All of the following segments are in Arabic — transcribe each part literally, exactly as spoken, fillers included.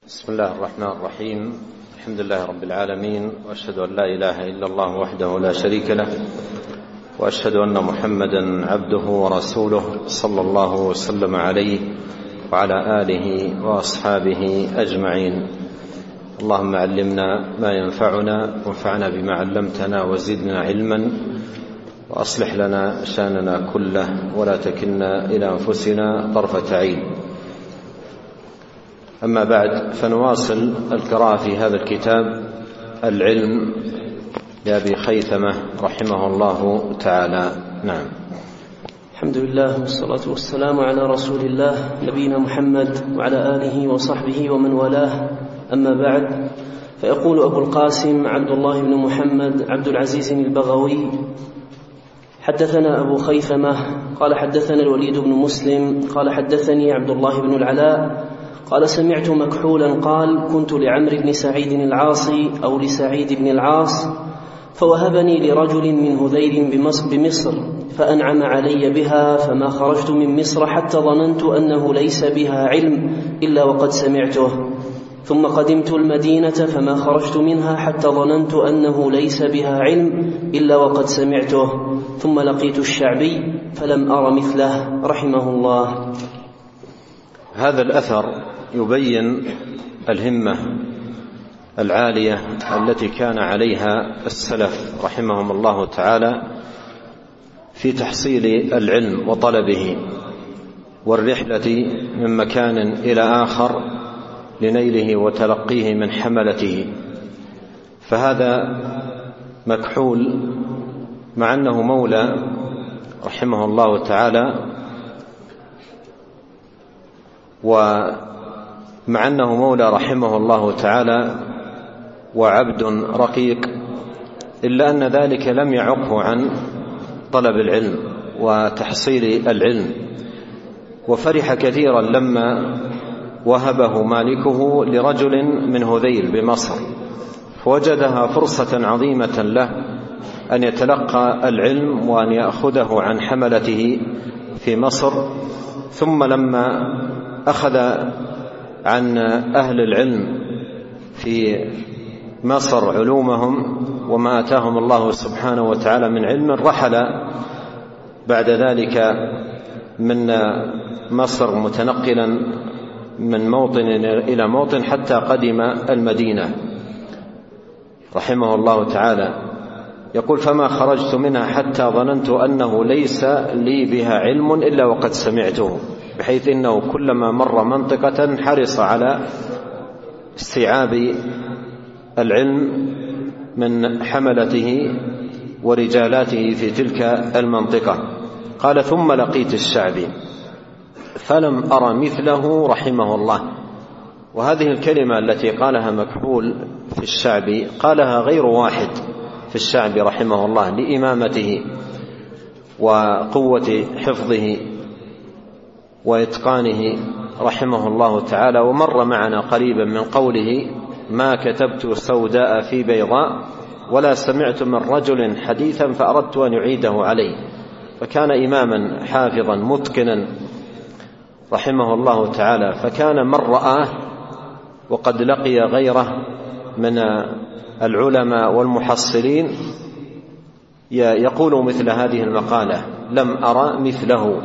بسم الله الرحمن الرحيم. الحمد لله رب العالمين، وأشهد أن لا إله إلا الله وحده لا شريك له، وأشهد أن محمدا عبده ورسوله صلى الله وسلم عليه وعلى آله وأصحابه أجمعين. اللهم علمنا ما ينفعنا وانفعنا بما علمتنا وزدنا علما، وأصلح لنا شأننا كله ولا تكلنا إلى أنفسنا طرفة عين. أما بعد، فنواصل القراءة في هذا الكتاب العلم لأبي خيثمة رحمه الله تعالى. نعم. الحمد لله والصلاة والسلام على رسول الله نبينا محمد وعلى آله وصحبه ومن والاه. أما بعد، فيقول أبو القاسم عبد الله بن محمد عبد العزيز البغوي: حدثنا أبو خيثمة قال حدثنا الوليد بن مسلم قال حدثني عبد الله بن العلاء قال سمعت مكحولا قال: كنت لعمرو بن سعيد العاصي أو لسعيد بن العاص، فوهبني لرجل من هذيل بمصر فأنعم علي بها، فما خرجت من مصر حتى ظننت أنه ليس بها علم إلا وقد سمعته، ثم قدمت المدينة فما خرجت منها حتى ظننت أنه ليس بها علم إلا وقد سمعته، ثم لقيت الشعبي فلم أر مثله رحمه الله. هذا الأثر يبين الهمة العالية التي كان عليها السلف رحمهم الله تعالى في تحصيل العلم وطلبه والرحلة من مكان إلى آخر لنيله وتلقيه من حملته. فهذا مكحول مع أنه مولى رحمه الله تعالى، ومع أنه مولى رحمه الله تعالى وعبد رقيق، إلا أن ذلك لم يعقه عن طلب العلم وتحصيل العلم، وفرح كثيرا لما وهبه مالكه لرجل من هذيل بمصر، فوجدها فرصة عظيمة له أن يتلقى العلم وأن يأخذه عن حملته في مصر. ثم لما أخذ عن أهل العلم في مصر علومهم وما آتاهم الله سبحانه وتعالى من علم، رحل بعد ذلك من مصر متنقلا من موطن إلى موطن حتى قدم المدينة رحمه الله تعالى. يقول: فما خرجت منها حتى ظننت أنه ليس لي بها علم إلا وقد سمعته، بحيث إنه كلما مر منطقة حرص على استيعاب العلم من حملته ورجالاته في تلك المنطقة. قال: ثم لقيت الشعبي فلم أر مثله رحمه الله. وهذه الكلمة التي قالها مكحول في الشعبي قالها غير واحد في الشعبي رحمه الله لإمامته وقوة حفظه وإتقانه رحمه الله تعالى. ومر معنا قريبا من قوله: ما كتبت سوداء في بيضاء ولا سمعت من رجل حديثا فأردت أن يعيده عليه. فكان إماما حافظا متقنا رحمه الله تعالى، فكان من رآه وقد لقي غيره من العلماء والمحصلين يقول مثل هذه المقالة: لم أرى مثله،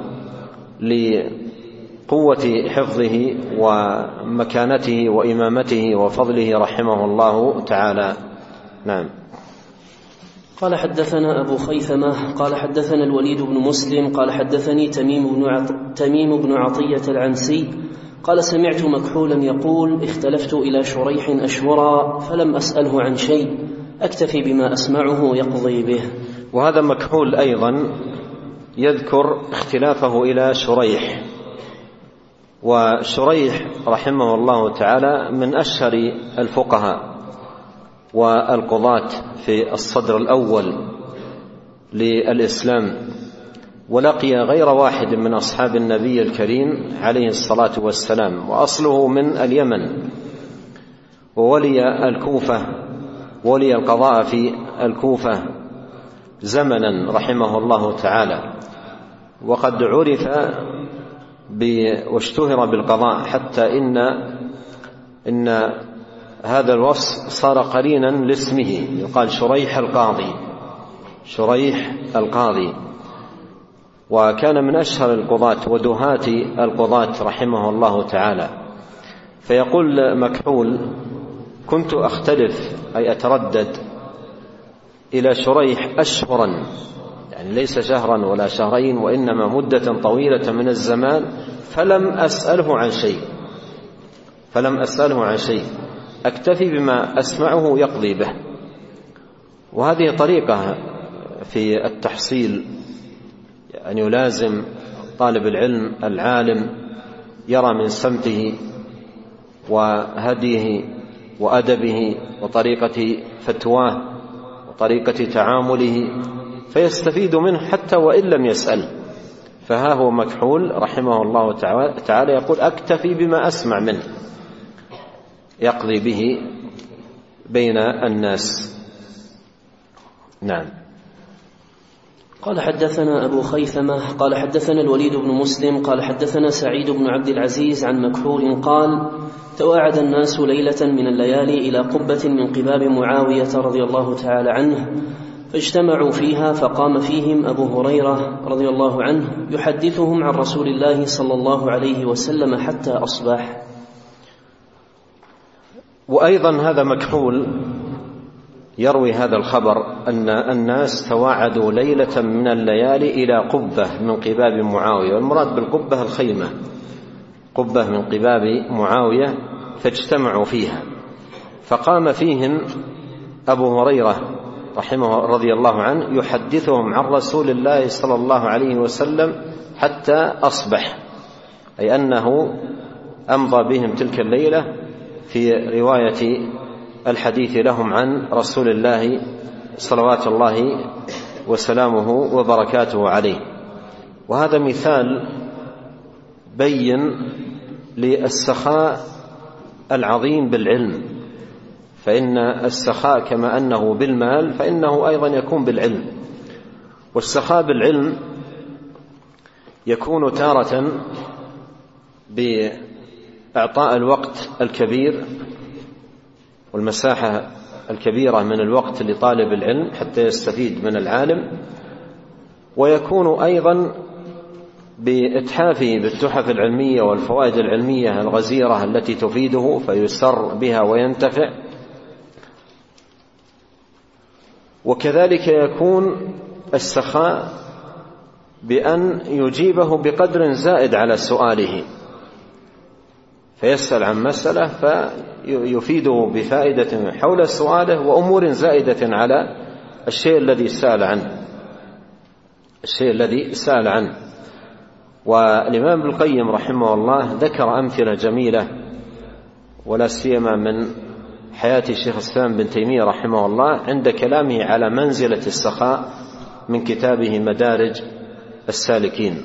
لقوة حفظه ومكانته وإمامته وفضله رحمه الله تعالى. نعم. قال: حدثنا أبو خيثمة قال حدثنا الوليد بن مسلم قال حدثني تميم بن, عط... تميم بن عطية العنسي قال: سمعت مكحولا يقول: اختلفت إلى شريح أشهرا فلم أسأله عن شيء، أكتفي بما أسمعه يقضي به. وهذا مكحول أيضا يذكر اختلافه إلى شريح، وشريح رحمه الله تعالى من أشهر الفقهاء والقضاة في الصدر الأول للإسلام، ولقي غير واحد من أصحاب النبي الكريم عليه الصلاة والسلام، وأصله من اليمن، وولي الكوفة ولي القضاء في الكوفة زمنا رحمه الله تعالى، وقد عرف، واشتهر بالقضاء، حتى إن بعض العلماء إن هذا الوصف صار قرينا لاسمه، يقال شريح القاضي، شريح القاضي، وكان من أشهر القضاة ودهاة القضاة رحمه الله تعالى. فيقول مكحول: كنت أختلف أي أتردد إلى شريح أشهرا، يعني ليس شهرا ولا شهرين، وإنما مدة طويلة من الزمان، فلم أسأله عن شيء فلم أسأله عن شيء أكتفي بما أسمعه يقضي به. وهذه طريقة في التحصيل، أن يلازم طالب العلم العالم يرى من سمته وهديه وأدبه وطريقة فتواه وطريقة تعامله فيستفيد منه حتى وإن لم يسأل. فها هو مكحول رحمه الله تعالى يقول: أكتفي بما أسمع منه يقضي به بين الناس. نعم. قال: حدثنا أبو خيثمة قال حدثنا الوليد بن مسلم قال حدثنا سعيد بن عبد العزيز عن مكحول قال: تواعد الناس ليلة من الليالي إلى قبة من قباب معاوية رضي الله تعالى عنه، فاجتمعوا فيها، فقام فيهم أبو هريرة رضي الله عنه يحدثهم عن رسول الله صلى الله عليه وسلم حتى أصبح. وأيضا هذا مكحول يروي هذا الخبر أن الناس تواعدوا ليلة من الليالي إلى قبة من قباب معاوية، والمراد بالقبة الخيمة، قبة من قباب معاوية، فاجتمعوا فيها، فقام فيهم أبو هريرة رحمه رضي الله عنه يحدثهم عن رسول الله صلى الله عليه وسلم حتى أصبح، أي أنه أمضى بهم تلك الليلة في رواية الحديث لهم عن رسول الله صلوات الله وسلامه وبركاته عليه. وهذا مثال بين للسخاء العظيم بالعلم، فإن السخاء كما أنه بالمال فإنه أيضا يكون بالعلم. والسخاء بالعلم يكون تارة بإعطاء الوقت الكبير والمساحة الكبيرة من الوقت لطالب العلم حتى يستفيد من العالم، ويكون أيضا بإتحافه بالتحف العلمية والفوائد العلمية الغزيرة التي تفيده فيسر بها وينتفع. وكذلك يكون السخاء بأن يجيبه بقدر زائد على سؤاله، فيسأل عن مسألة فيفيده بفائدة حول سؤاله وأمور زائدة على الشيء الذي سأل عنه الشيء الذي سأل عنه والإمام ابن القيم رحمه الله ذكر أمثلة جميلة، ولا سيما من حياة شيخ الإسلام بن تيمية رحمه الله عند كلامه على منزلة السخاء من كتابه مدارج السالكين.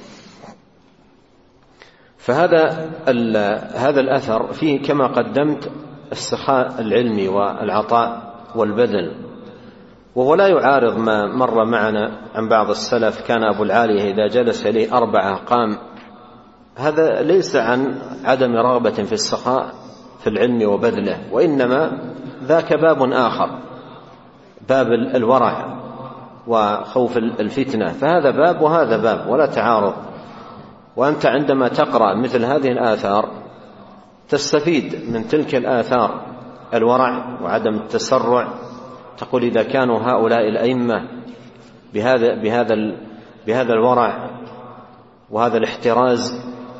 فهذا هذا الأثر فيه كما قدمت السخاء العلمي والعطاء والبذل، وهو لا يعارض ما مر معنا عن بعض السلف كان أبو العالية إذا جلس إليه أربعة قام. هذا ليس عن عدم رغبة في السخاء في العلم وبذله، وإنما ذاك باب آخر، باب الورع وخوف الفتنة، فهذا باب وهذا باب ولا تعارض. وأنت عندما تقرأ مثل هذه الآثار تستفيد من تلك الآثار الورع وعدم التسرع. تقول إذا كانوا هؤلاء الأئمة بهذا بهذا بهذا الورع وهذا الاحتراز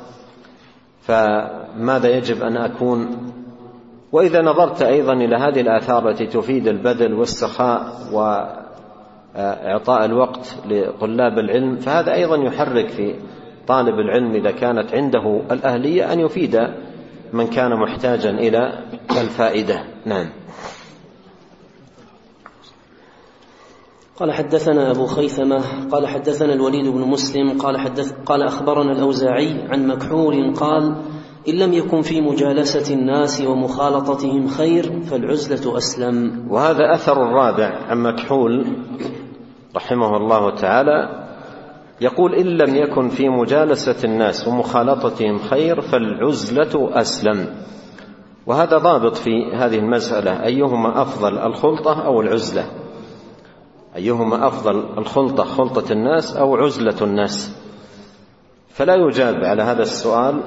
فماذا يجب أن أكون؟ وإذا نظرت أيضا إلى هذه الآثار التي تفيد البذل والسخاء وإعطاء الوقت لطلاب العلم، فهذا أيضا يحرك في طالب العلم إذا كانت عنده الأهلية أن يفيد من كان محتاجا إلى الفائدة. نعم. قال: حدثنا أبو خيثمة قال حدثنا الوليد بن مسلم قال, حدث قال أخبرنا الأوزاعي عن مكحول قال: إن لم يكن في مجالسة الناس ومخالطتهم خير فالعزلة أسلم. وهذا أثر الرابع عن مكحول رحمه الله تعالى، يقول: إن لم يكن في مجالسة الناس ومخالطتهم خير فالعزلة أسلم. وهذا ضابط في هذه المسألة: أيهما أفضل، الخلطة أو العزلة؟ أيهما أفضل، الخلطة خلطة الناس أو عزلة الناس؟ فلا يجاب على هذا السؤال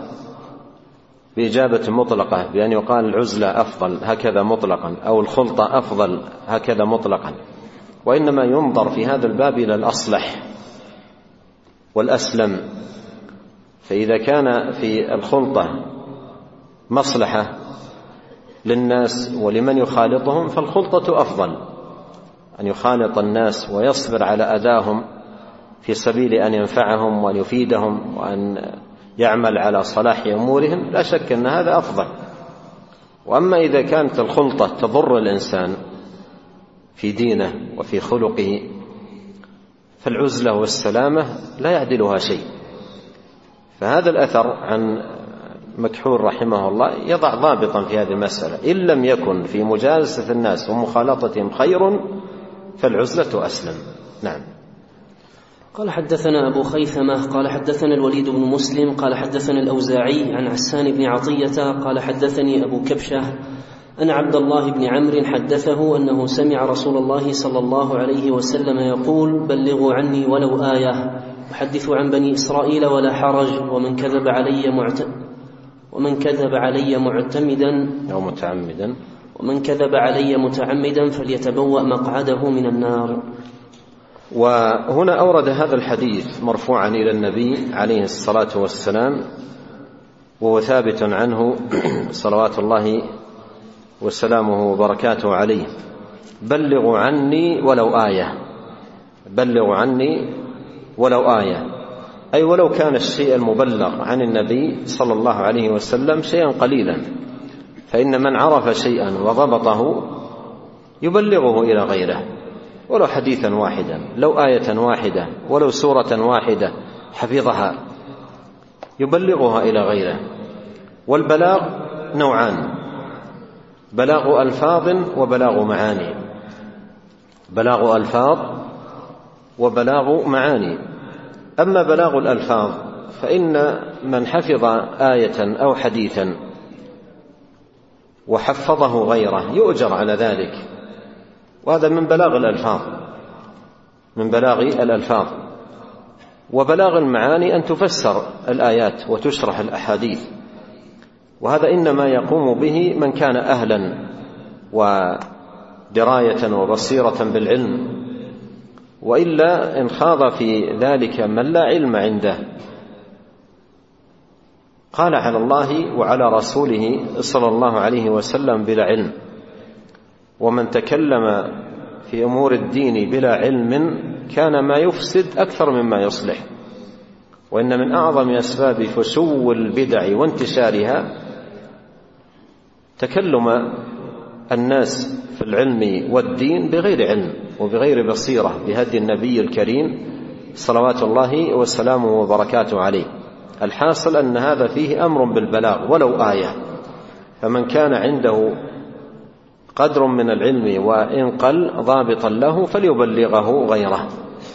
بإجابة مطلقة بأن يقال العزلة أفضل هكذا مطلقا أو الخلطة أفضل هكذا مطلقا، وإنما ينظر في هذا الباب إلى الأصلح والأسلم. فإذا كان في الخلطة مصلحة للناس ولمن يخالطهم فالخلطة أفضل، أن يخالط الناس ويصبر على أذاهم في سبيل أن ينفعهم وأن يفيدهم وأن يعمل على صلاح أمورهم، لا شك أن هذا أفضل. وأما إذا كانت الخلطة تضر الإنسان في دينه وفي خلقه فالعزلة والسلامة لا يعدلها شيء. فهذا الأثر عن مكحول رحمه الله يضع ضابطا في هذه المسألة: إن لم يكن في مجالسة الناس ومخالطتهم خير فالعزلة أسلم. نعم. قال حدثنا أبو خيثمة قال حدثنا الوليد بن مسلم قال حدثنا الأوزاعي عن عسان بن عطية قال حدثني أبو كبشة أن عبد الله بن عمرو حدثه أنه سمع رسول الله صلى الله عليه وسلم يقول: بلغوا عني ولو آية، أحدث عن بني إسرائيل ولا حرج، ومن كذب علي معتمدا ومن كذب علي معتمدا أو متعمدا ومن كذب علي متعمدا فليتبوأ مقعده من النار. وهنا أورد هذا الحديث مرفوعا إلى النبي عليه الصلاة والسلام، وهو ثابت عنه صلوات الله وسلامه وبركاته عليه: بلغوا عني ولو آية. بلغوا عني ولو آية، أي ولو كان الشيء المبلغ عن النبي صلى الله عليه وسلم شيئا قليلا، فإن من عرف شيئا وضبطه يبلغه إلى غيره، ولو حديثا واحدا، لو آية واحدة، ولو سورة واحدة حفظها يبلغها إلى غيره. والبلاغ نوعان: بلاغ ألفاظ وبلاغ معاني. بلاغ ألفاظ وبلاغ معاني. أما بلاغ الألفاظ فإن من حفظ آية أو حديثا وحفظه غيره يؤجر على ذلك، وهذا من بلاغ الألفاظ من بلاغ الألفاظ. وبلاغ المعاني أن تفسر الآيات وتشرح الأحاديث، وهذا إنما يقوم به من كان أهلا ودراية وبصيرة بالعلم، وإلا إن خاض في ذلك من لا علم عنده قال على الله وعلى رسوله صلى الله عليه وسلم بلا علم. ومن تكلم في أمور الدين بلا علم كان ما يفسد أكثر مما يصلح. وإن من أعظم أسباب فسو البدع وانتشارها تكلم الناس في العلم والدين بغير علم وبغير بصيرة بهدي النبي الكريم صلوات الله وسلامه وبركاته عليه. الحاصل أن هذا فيه أمر بالبلاغ ولو آية، فمن كان عنده قدر من العلم وإن قل ضابطا له فليبلغه غيره.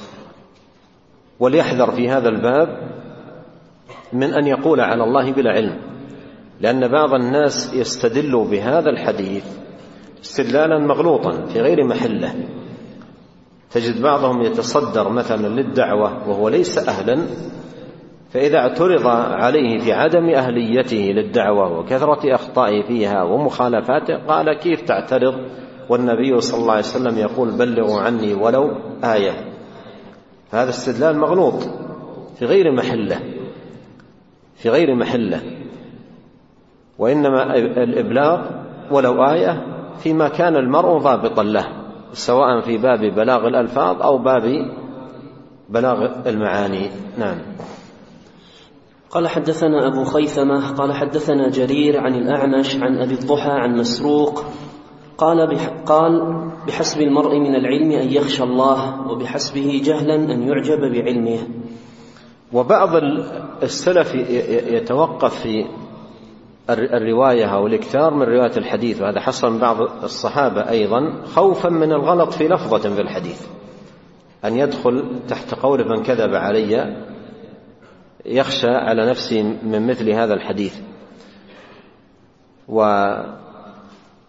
وليحذر في هذا الباب من أن يقول على الله بلا علم، لأن بعض الناس يستدل بهذا الحديث استدلالا مغلوطا في غير محله. تجد بعضهم يتصدر مثلا للدعوة وهو ليس أهلا، فإذا اعترض عليه في عدم أهليته للدعوة وكثرة أخطائه فيها ومخالفاته قال: كيف تعترض والنبي صلى الله عليه وسلم يقول بلغوا عني ولو آية؟ هذا استدلال مغلوط في غير محله في غير محله وإنما الإبلاغ ولو آية فيما كان المرء ضابطا له، سواء في باب بلاغ الألفاظ أو باب بلاغ المعاني. نعم. قال حدثنا أبو خيثمة قال حدثنا جرير عن الأعمش عن أبي الضحى عن مسروق قال بح قال بحسب المرء من العلم أن يخشى الله، وبحسبه جهلا أن يعجب بعلمه. وبعض السلف يتوقف في الرواية أو الإكثار من رواية الحديث، وهذا حصل من بعض الصحابة أيضا خوفا من الغلط في لفظة في الحديث، أن يدخل تحت قول من كذب علي، يخشى على نفسه من مثل هذا الحديث. و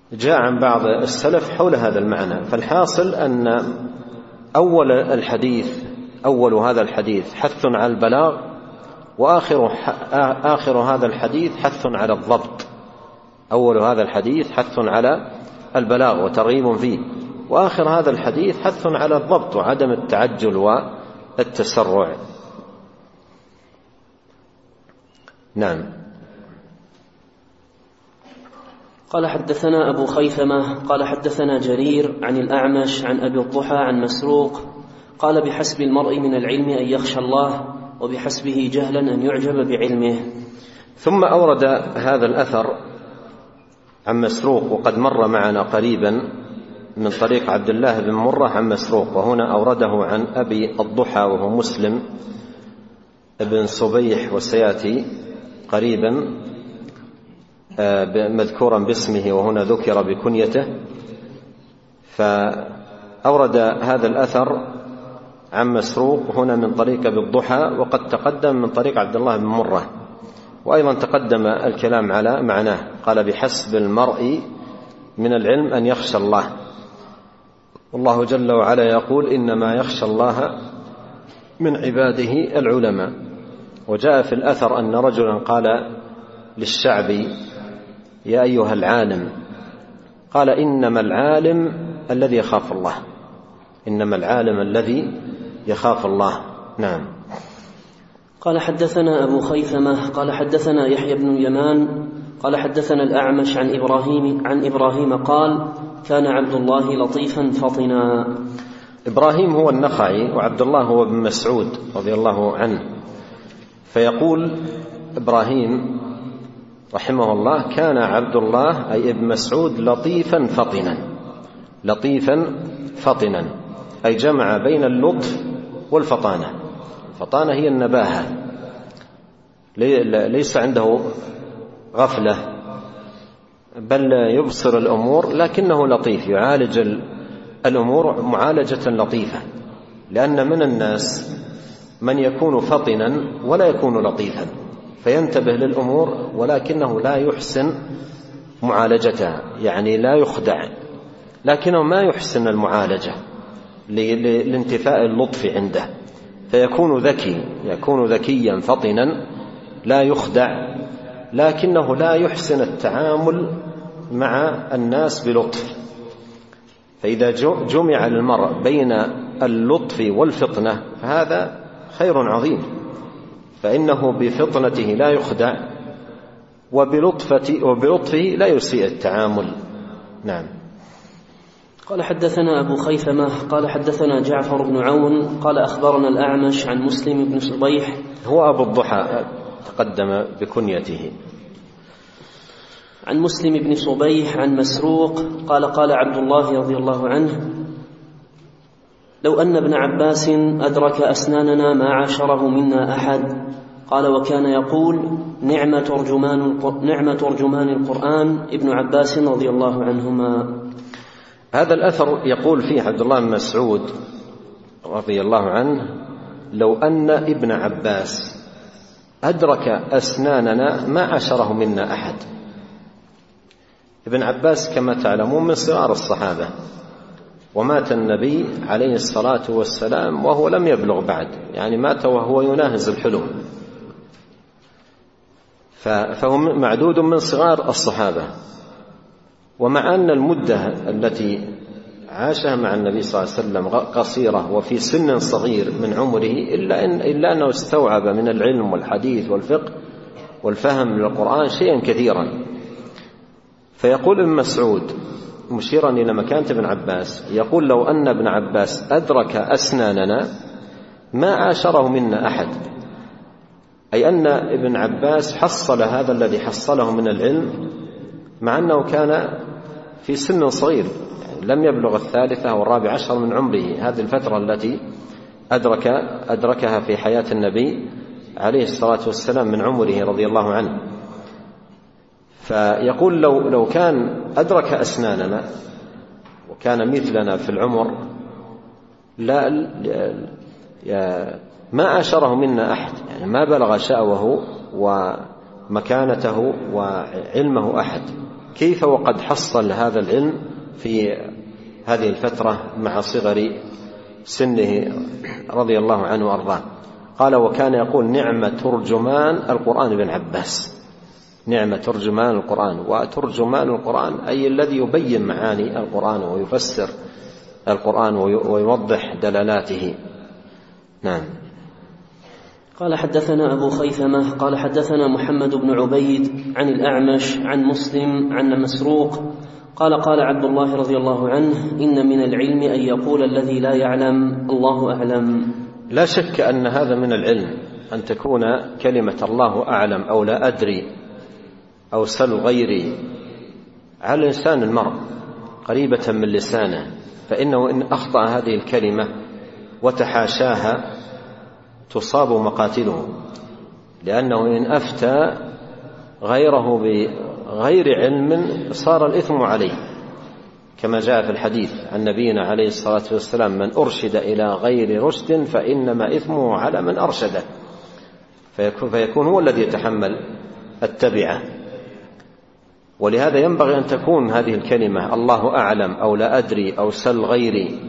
جاء عن بعض السلف حول هذا المعنى. فالحاصل أن أول الحديث أول هذا الحديث حث على البلاغ، وآخر آخر هذا الحديث حث على الضبط. أول هذا الحديث حث على البلاغ وترغيب فيه، وآخر هذا الحديث حث على الضبط وعدم التعجل والتسرع. نعم. قال حدثنا أبو خيثمة قال حدثنا جرير عن الأعمش عن أبي الضحى عن مسروق قال بحسب المرء من العلم أن يخشى الله، وبحسبه جهلا أن يعجب بعلمه. ثم أورد هذا الأثر عن مسروق، وقد مر معنا قريبا من طريق عبد الله بن مرة عن مسروق، وهنا أورده عن أبي الضحى وهو مسلم بن صبيح، وسيأتي قريبا مذكورا باسمه، وهنا ذكر بكنيته. فأورد هذا الأثر عن مسروق هنا من طريق أبي الضحى، وقد تقدم من طريق عبد الله بن مرة، وأيضا تقدم الكلام على معناه. قال بحسب المرء من العلم أن يخشى الله، والله جل وعلا يقول إنما يخشى الله من عباده العلماء. وجاء في الأثر أن رجلا قال للشعب يا أيها العالم، قال إنما العالم الذي يخاف الله، إنما العالم الذي يخاف الله. نعم. قال حدثنا أبو خيثمة قال حدثنا يحيى بن يمان قال حدثنا الأعمش عن إبراهيم عن إبراهيم قال كان عبد الله لطيفا فطنا. إبراهيم هو النخعي، وعبد الله هو ابن مسعود رضي الله عنه. فيقول إبراهيم رحمه الله كان عبد الله أي ابن مسعود لطيفا فطنا، لطيفا فطنا أي جمع بين اللطف والفطانة. الفطانة هي النباهة، ليس عنده غفلة، بل يبصر الأمور، لكنه لطيف يعالج الأمور معالجة لطيفة. لأن من الناس من يكون فطنا ولا يكون لطيفا، فينتبه للأمور ولكنه لا يحسن معالجتها، يعني لا يخدع، لكنه ما يحسن المعالجة لانتفاء اللطف عنده، فيكون ذكي، يكون ذكيا فطنا لا يخدع، لكنه لا يحسن التعامل مع الناس بلطف. فإذا جمع المرء بين اللطف والفطنة فهذا خير عظيم، فإنه بفطنته لا يخدع، وبلطفه لا يسيء التعامل. نعم. قال حدثنا أبو خيثمة قال حدثنا جعفر بن عون قال أخبرنا الأعمش عن مسلم بن صبيح هو أبو الضحى تقدم بكنيته، عن مسلم بن صبيح عن مسروق قال قال عبد الله رضي الله عنه لو أن ابن عباس أدرك أسناننا ما عاشره منا أحد. قال وكان يقول نعم ترجمان, نعم ترجمان القرآن ابن عباس رضي الله عنهما. هذا الأثر يقول فيه عبد الله بن مسعود رضي الله عنه لو أن ابن عباس أدرك أسناننا ما عاشره منا أحد. ابن عباس كما تعلمون من صغار الصحابة، ومات النبي عليه الصلاة والسلام وهو لم يبلغ بعد، يعني مات وهو يناهز الحلم، فهو معدود من صغار الصحابة. ومع أن المدة التي عاشها مع النبي صلى الله عليه وسلم قصيرة وفي سن صغير من عمره، إلا, إن إلا أنه استوعب من العلم والحديث والفقه والفهم للقرآن شيئا كثيرا. فيقول ابن مسعود مشيرا إلى مكانة ابن عباس، يقول لو أن ابن عباس أدرك أسناننا ما عاشره منا أحد، أي أن ابن عباس حصل هذا الذي حصله من العلم مع أنه كان في سن صغير، يعني لم يبلغ الثالثة والرابع عشر من عمره، هذه الفترة التي أدرك أدركها في حياة النبي عليه الصلاة والسلام من عمره رضي الله عنه. فيقول لو, لو كان أدرك أسناننا وكان مثلنا في العمر لا ما عاشره منا أحد، يعني ما بلغ شأوه ومكانته وعلمه أحد. كيف وقد حصل هذا العلم في هذه الفترة مع صغر سنه رضي الله عنه وأرضاه؟ قال: وكان يقول: نعم ترجمان القرآن ابن عباس. نعم ترجمان القرآن، وترجمان القرآن أي الذي يبين معاني القرآن ويفسر القرآن ويوضح دلالاته. نعم. قال: حدثنا أبو خيثمة قال حدثنا محمد بن عبيد عن الأعمش عن مسلم عن مسروق قال: قال عبد الله رضي الله عنه: إن من العلم أن يقول الذي لا يعلم الله أعلم. لا شك أن هذا من العلم، أن تكون كلمة الله أعلم أو لا أدري أو سل غيري على لسان المرء قريبة من لسانه، فإنه إن أخطأ هذه الكلمة وتحاشاها تصاب مقاتله، لأنه إن أفتى غيره بغير علم صار الإثم عليه، كما جاء في الحديث عن نبينا عليه الصلاة والسلام: من أرشد إلى غير رشد فإنما إثمه على من أرشده، فيكون, فيكون هو الذي يتحمل التبعة. ولهذا ينبغي أن تكون هذه الكلمة الله أعلم أو لا أدري أو سل غيري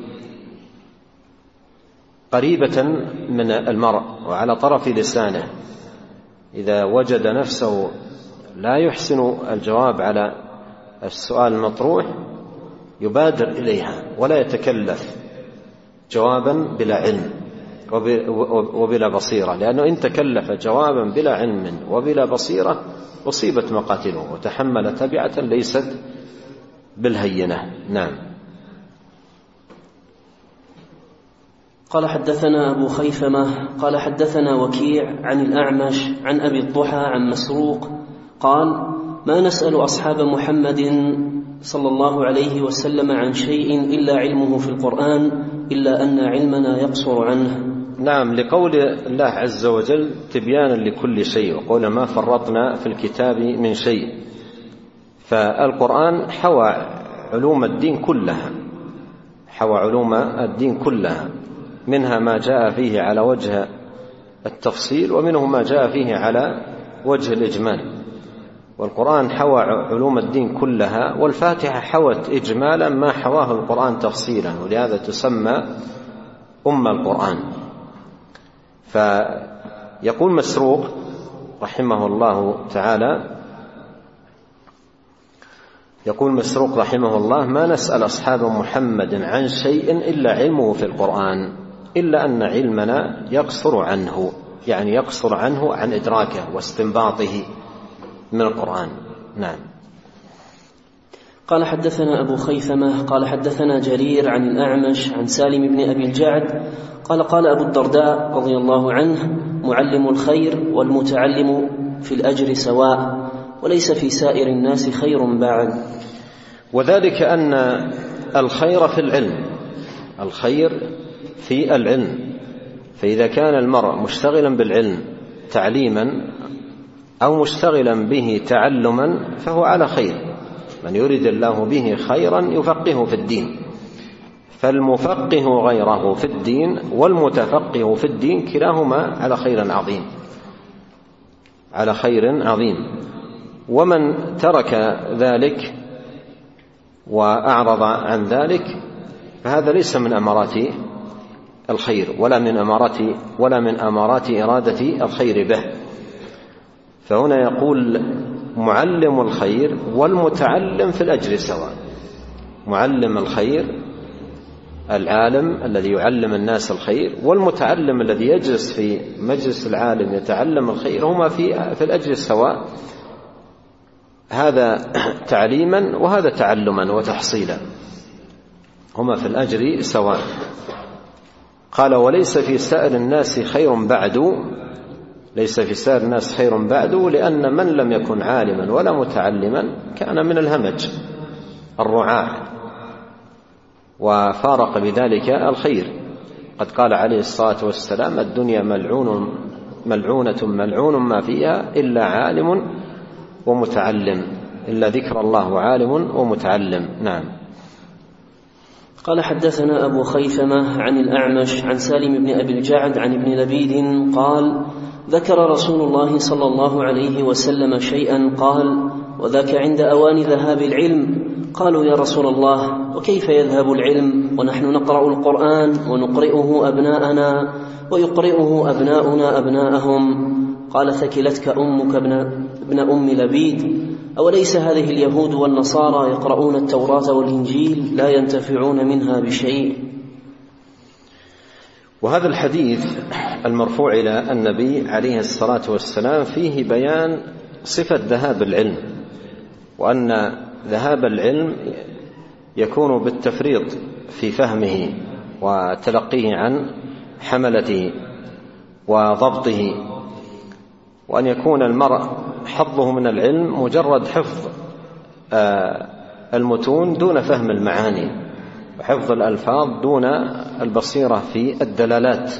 قريبة من المرء وعلى طرف لسانه، إذا وجد نفسه لا يحسن الجواب على السؤال المطروح يبادر إليها ولا يتكلف جوابا بلا علم وبلا بصيرة، لأنه إن تكلف جوابا بلا علم وبلا بصيرة أصيبت مقاتله وتحمل تبعة ليست بالهينة. نعم. قال: حدثنا أبو خيثمة قال حدثنا وكيع عن الأعمش عن أبي الضحى عن مسروق قال: ما نسأل أصحاب محمد صلى الله عليه وسلم عن شيء إلا علمه في القرآن إلا أن علمنا يقصر عنه. نعم، لقول الله عز وجل: تبيانا لكل شيء، وقول: ما فرطنا في الكتاب من شيء. فالقرآن حوى علوم الدين كلها، حوى علوم الدين كلها، منها ما جاء فيه على وجه التفصيل ومنه ما جاء فيه على وجه الإجمال. والقرآن حوى علوم الدين كلها، والفاتحة حوت إجمالا ما حواه القرآن تفصيلا، ولهذا تسمى أم القرآن. فيقول مسروق رحمه الله تعالى يقول مسروق رحمه الله: ما نسأل أصحاب محمد عن شيء إلا علمه في القرآن إلا أن علمنا يقصر عنه، يعني يقصر عنه عن إدراكه واستنباطه من القرآن. نعم. قال: حدثنا أبو خيثمة قال حدثنا جرير عن الأعمش عن سالم بن أبي الجعد قال: قال أبو الدرداء رضي الله عنه: معلم الخير والمتعلم في الأجر سواء، وليس في سائر الناس خير بعد. وذلك أن الخير في العلم، الخير في العلم، فإذا كان المرء مشتغلا بالعلم تعليما أو مشتغلا به تعلما فهو على خير. من يريد الله به خيرا يفقهه في الدين، فالمفقه غيره في الدين والمتفقه في الدين كلاهما على خير عظيم، على خير عظيم. ومن ترك ذلك وأعرض عن ذلك فهذا ليس من أمارات الخير ولا من أمارات ولا من أمارات إرادة الخير به. فهنا يقول: معلم الخير والمتعلم في الأجر سواء. معلم الخير العالم الذي يعلم الناس الخير، والمتعلم الذي يجلس في مجلس العالم يتعلم الخير، هما في في الأجر سواء، هذا تعليما وهذا تعلما وتحصيلا، هما في الأجر سواء. قال: وليس في سائر الناس خير بعد، ليس في سائر الناس خير بعد، لأن من لم يكن عالما ولا متعلما كان من الهمج الرعاع وفارق بذلك الخير. قد قال عليه الصلاة والسلام: الدنيا ملعون ملعونة ملعون ما فيها إلا عالم ومتعلم، إلا ذكر الله عالم ومتعلم. نعم. قال: حدثنا أبو خيثمة عن الأعمش عن سالم بن أبي الجعد عن ابن لبيد قال: ذكر رسول الله صلى الله عليه وسلم شيئا قال: وذاك عند أوان ذهاب العلم. قالوا يا رسول الله وكيف يذهب العلم ونحن نقرأ القرآن ونقرئه أبناءنا ويقرئه أبناؤنا أبناءهم؟ قال ثكلتك أمك ابن أم لبيد، أوليس هذه اليهود والنصارى يقرؤون التوراة والإنجيل لا ينتفعون منها بشيء؟ وهذا الحديث المرفوع إلى النبي عليه الصلاة والسلام فيه بيان صفة ذهاب العلم، وأن ذهاب العلم يكون بالتفريط في فهمه وتلقيه عن حملته وضبطه، وأن يكون المرء حظه من العلم مجرد حفظ المتون دون فهم المعاني، وحفظ الألفاظ دون البصيرة في الدلالات.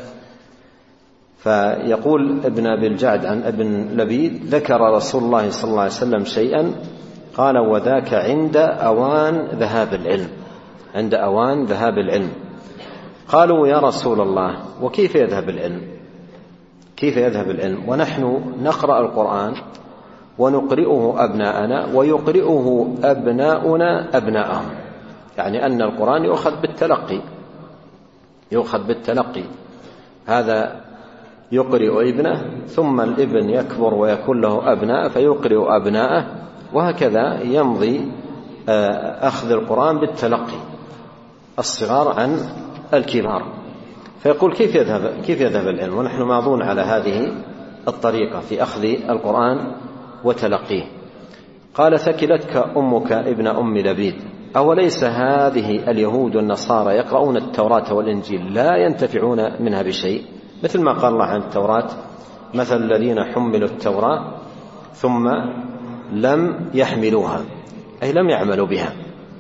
فيقول ابن أبي الجعد عن ابن لبيد: ذكر رسول الله صلى الله عليه وسلم شيئا قال وذاك عند أوان ذهاب العلم، عند أوان ذهاب العلم. قالوا يا رسول الله وكيف يذهب العلم؟ كيف يذهب العلم ونحن نقرأ القرآن ونقرئه أبناءنا ويقرئه أبناؤنا أبناءهم؟ يعني أن القرآن يؤخذ بالتلقي، يؤخذ بالتلقي، هذا يقرئ ابنه ثم الابن يكبر ويكون له أبناء فيقرئ أبناءه، وهكذا يمضي أخذ القرآن بالتلقي، الصغار عن الكبار. فيقول كيف يذهب كيف يذهب العلم ونحن ماضون على هذه الطريقة في أخذ القرآن وتلقيه؟ قال ثكلتك أمك ابن أم لبيد، أوليس هذه اليهود والنصارى يقرؤون التوراة والإنجيل لا ينتفعون منها بشيء؟ مثل ما قال الله عن التوراة: مثل الذين حملوا التوراة ثم لم يحملوها، أي لم يعملوا بها.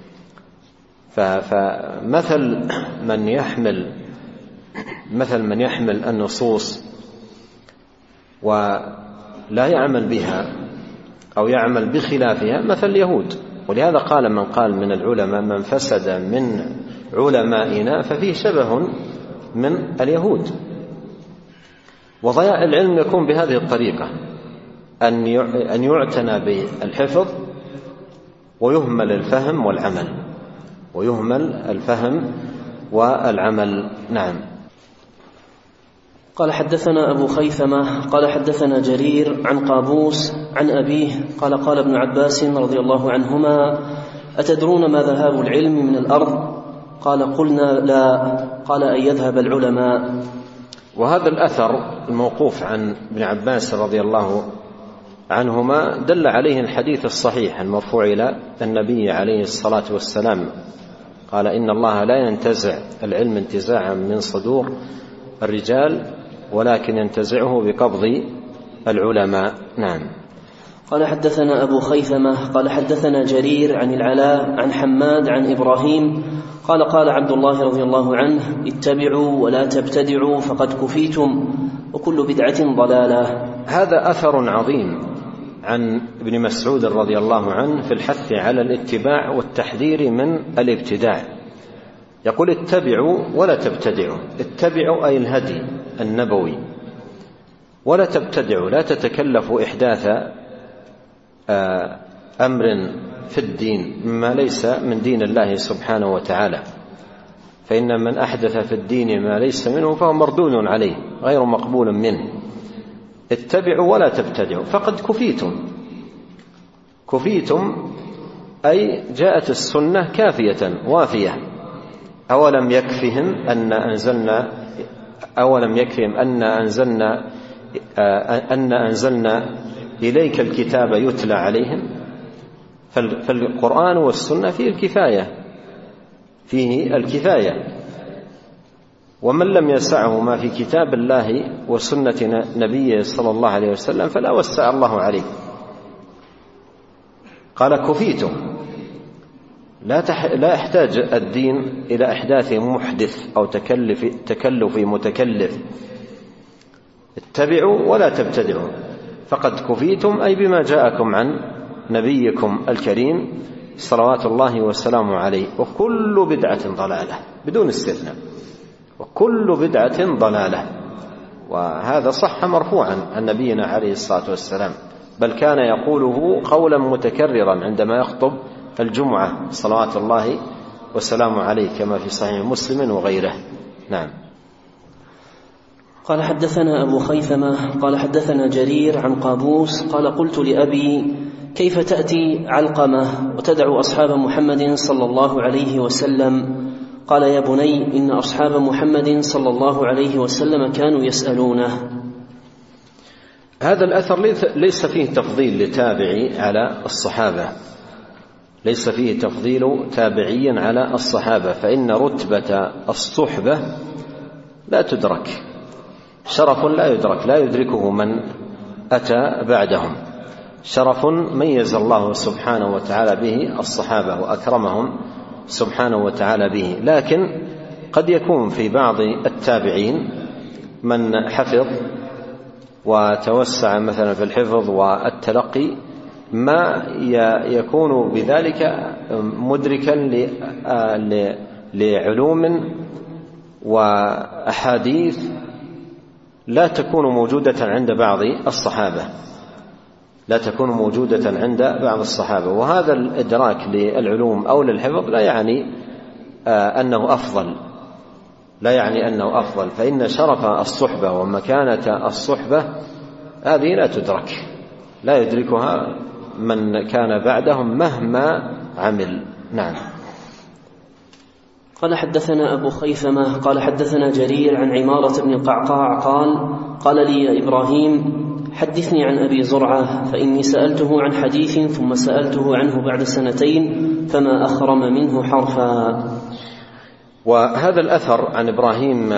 فمثل من يحمل مثل من يحمل النصوص ولا يعمل بها أو يعمل بخلافها مثل اليهود. ولهذا قال من قال من العلماء: من فسد من علمائنا ففيه شبه من اليهود. وضياع العلم يكون بهذه الطريقة، أن يعتنى بالحفظ ويهمل الفهم والعمل، ويهمل الفهم والعمل. نعم. قال حدثنا أبو خيثمة قال حدثنا جرير عن قابوس عن أبيه قال قال ابن عباس رضي الله عنهما: أتدرون ما ذهاب العلم من الأرض؟ قال قلنا لا. قال أن يذهب العلماء. وهذا الأثر الموقوف عن ابن عباس رضي الله عنهما دل عليه الحديث الصحيح المرفوع إلى النبي عليه الصلاة والسلام، قال: إن الله لا ينتزع العلم انتزاعا من صدور الرجال ولكن ينتزعه بقبض العلماء. نعم. قال حدثنا أبو خيثمة قال حدثنا جرير عن العلاء عن حماد عن إبراهيم قال قال عبد الله رضي الله عنه: اتبعوا ولا تبتدعوا فقد كفيتم وكل بدعة ضلالة. هذا أثر عظيم عن ابن مسعود رضي الله عنه في الحث على الاتباع والتحذير من الابتداع. يقول: اتبعوا ولا تبتدعوا. اتبعوا أي الهدي النبوي، ولا تبتدعوا لا تتكلفوا إحداث أمر في الدين مما ليس من دين الله سبحانه وتعالى، فإن من أحدث في الدين ما ليس منه فهو مردود عليه غير مقبول منه. اتبعوا ولا تبتدعوا فقد كفيتم. كفيتم أي جاءت السنة كافية وافية. أولم يكفهم أن أنزلنا أولم يكفهم أن أنزلنا أن أنزلنا إليك الكتاب يتلى عليهم. فالقرآن والسنة فيه الكفاية فيه الكفاية ومن لم يسعه ما في كتاب الله وسنة نبيه صلى الله عليه وسلم فلا وسع الله عليه. قال: كفيتم، لا, تح... لا يحتاج الدين إلى إحداث محدث أو تكلف, تكلف متكلف. اتبعوا ولا تبتدعوا فقد كفيتم، أي بما جاءكم عن نبيكم الكريم صلوات الله وسلامه عليه. وكل بدعة ضلالة بدون استثناء، وكل بدعة ضلالة. وهذا صح مرفوعا عن نبينا عليه الصلاة والسلام: بل كان يقوله قولا متكررا عندما يخطب الجمعة صلوات الله والسلام عليه كما في صحيح مسلم وغيره. نعم. قال حدثنا أبو خيثمة قال حدثنا جرير عن قابوس قال قلت لأبي كيف تأتي علقمة وتدعو أصحاب محمد صلى الله عليه وسلم؟ قال يا بني إن أصحاب محمد صلى الله عليه وسلم كانوا يسألونه. هذا الأثر ليس فيه تفضيل لتابعي على الصحابة، ليس فيه تفضيل تابعي على الصحابة، فإن رتبة الصحبة لا تدرك، شرف لا يدرك، لا يدركه من أتى بعدهم، شرف ميز الله سبحانه وتعالى به الصحابة وأكرمهم سبحانه وتعالى به. لكن قد يكون في بعض التابعين من حفظ وتوسع مثلا في الحفظ والتلقي ما يكون بذلك مدركا لعلوم وأحاديث لا تكون موجودة عند بعض الصحابة، لا تكون موجودة عند بعض الصحابة. وهذا الإدراك للعلوم أو للحفظ لا يعني أنه أفضل، لا يعني أنه أفضل، فإن شرف الصحبة ومكانة الصحبة هذه لا تدرك، لا يدركها من كان بعدهم مهما عمل. نعم. قال حدثنا أبو خيثمة قال حدثنا جرير عن عمارة بن القعقاع قال قال لي يا إبراهيم حدثني عن أبي زرعة فإني سألته عن حديث ثم سألته عنه بعد سنتين فما أخرم منه حرفا. وهذا الأثر عن إبراهيم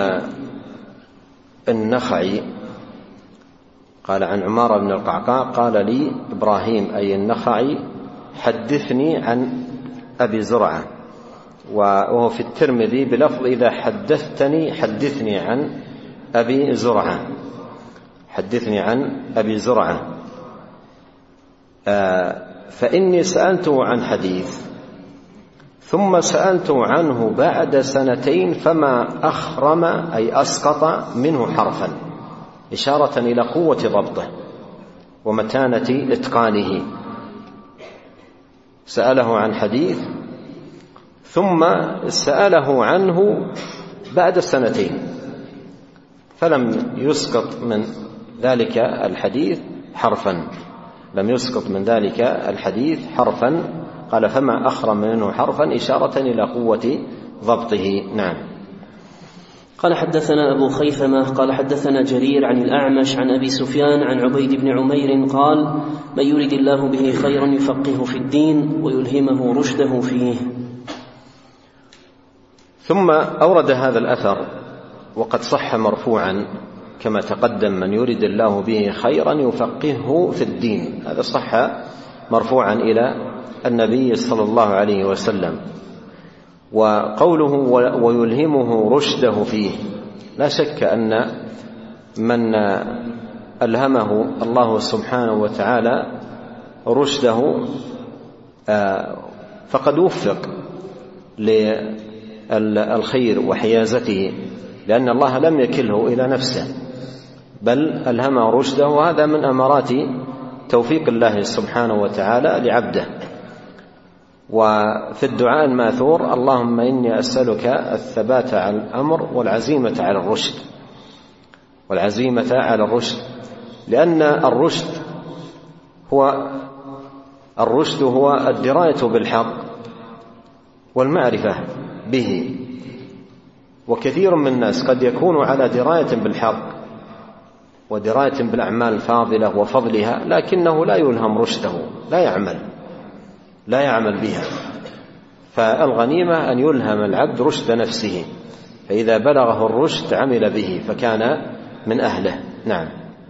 النخعي قال عن عمارة بن القعقاع قال لي إبراهيم أي النخعي حدثني عن أبي زرعة، وهو في الترمذي بلفظ إذا حدثتني حدثني عن أبي زرعة، حدثني عن أبي زرعة. فإني سألته عن حديث ثم سألته عنه بعد سنتين فما أخرم أي أسقط منه حرفا، إشارة إلى قوة ضبطه ومتانة إتقانه. سأله عن حديث ثم سأله عنه بعد سنتين فلم يسقط من ذلك الحديث حرفا، لم يسقط من ذلك الحديث حرفا. قال فما أخرم منه حرفا إشارة إلى قوة ضبطه. نعم. قال حدثنا أبو خيثمة قال حدثنا جرير عن الأعمش عن أبي سفيان عن عبيد بن عمير قال من يرد الله به خيرا يفقهه في الدين ويلهمه رشده فيه. ثم أورد هذا الأثر وقد صح مرفوعا كما تقدم من يرد الله به خيرا يفقهه في الدين، هذا صح مرفوعا إلى النبي صلى الله عليه وسلم. وقوله ويلهمه رشده فيه، لا شك أن من ألهمه الله سبحانه وتعالى رشده فقد وفق للخير وحيازته، لأن الله لم يكله إلى نفسه بل ألهمه رشده، وهذا من أمارات توفيق الله سبحانه وتعالى لعبده. وفي الدعاء الماثور اللهم إني أسألك الثبات على الأمر والعزيمة على الرشد، والعزيمة على الرشد، لأن الرشد هو الرشد هو الدراية بالحق والمعرفة به. وكثير من الناس قد يكون على دراية بالحق ودراية بالأعمال الفاضلة وفضلها، لكنه لا يلهم رشده، لا يعمل لا يعمل بها. فالغنيمة أن يلهم العبد رشد نفسه، فإذا بلغه الرشد عمل به فكان من أهله. نعم.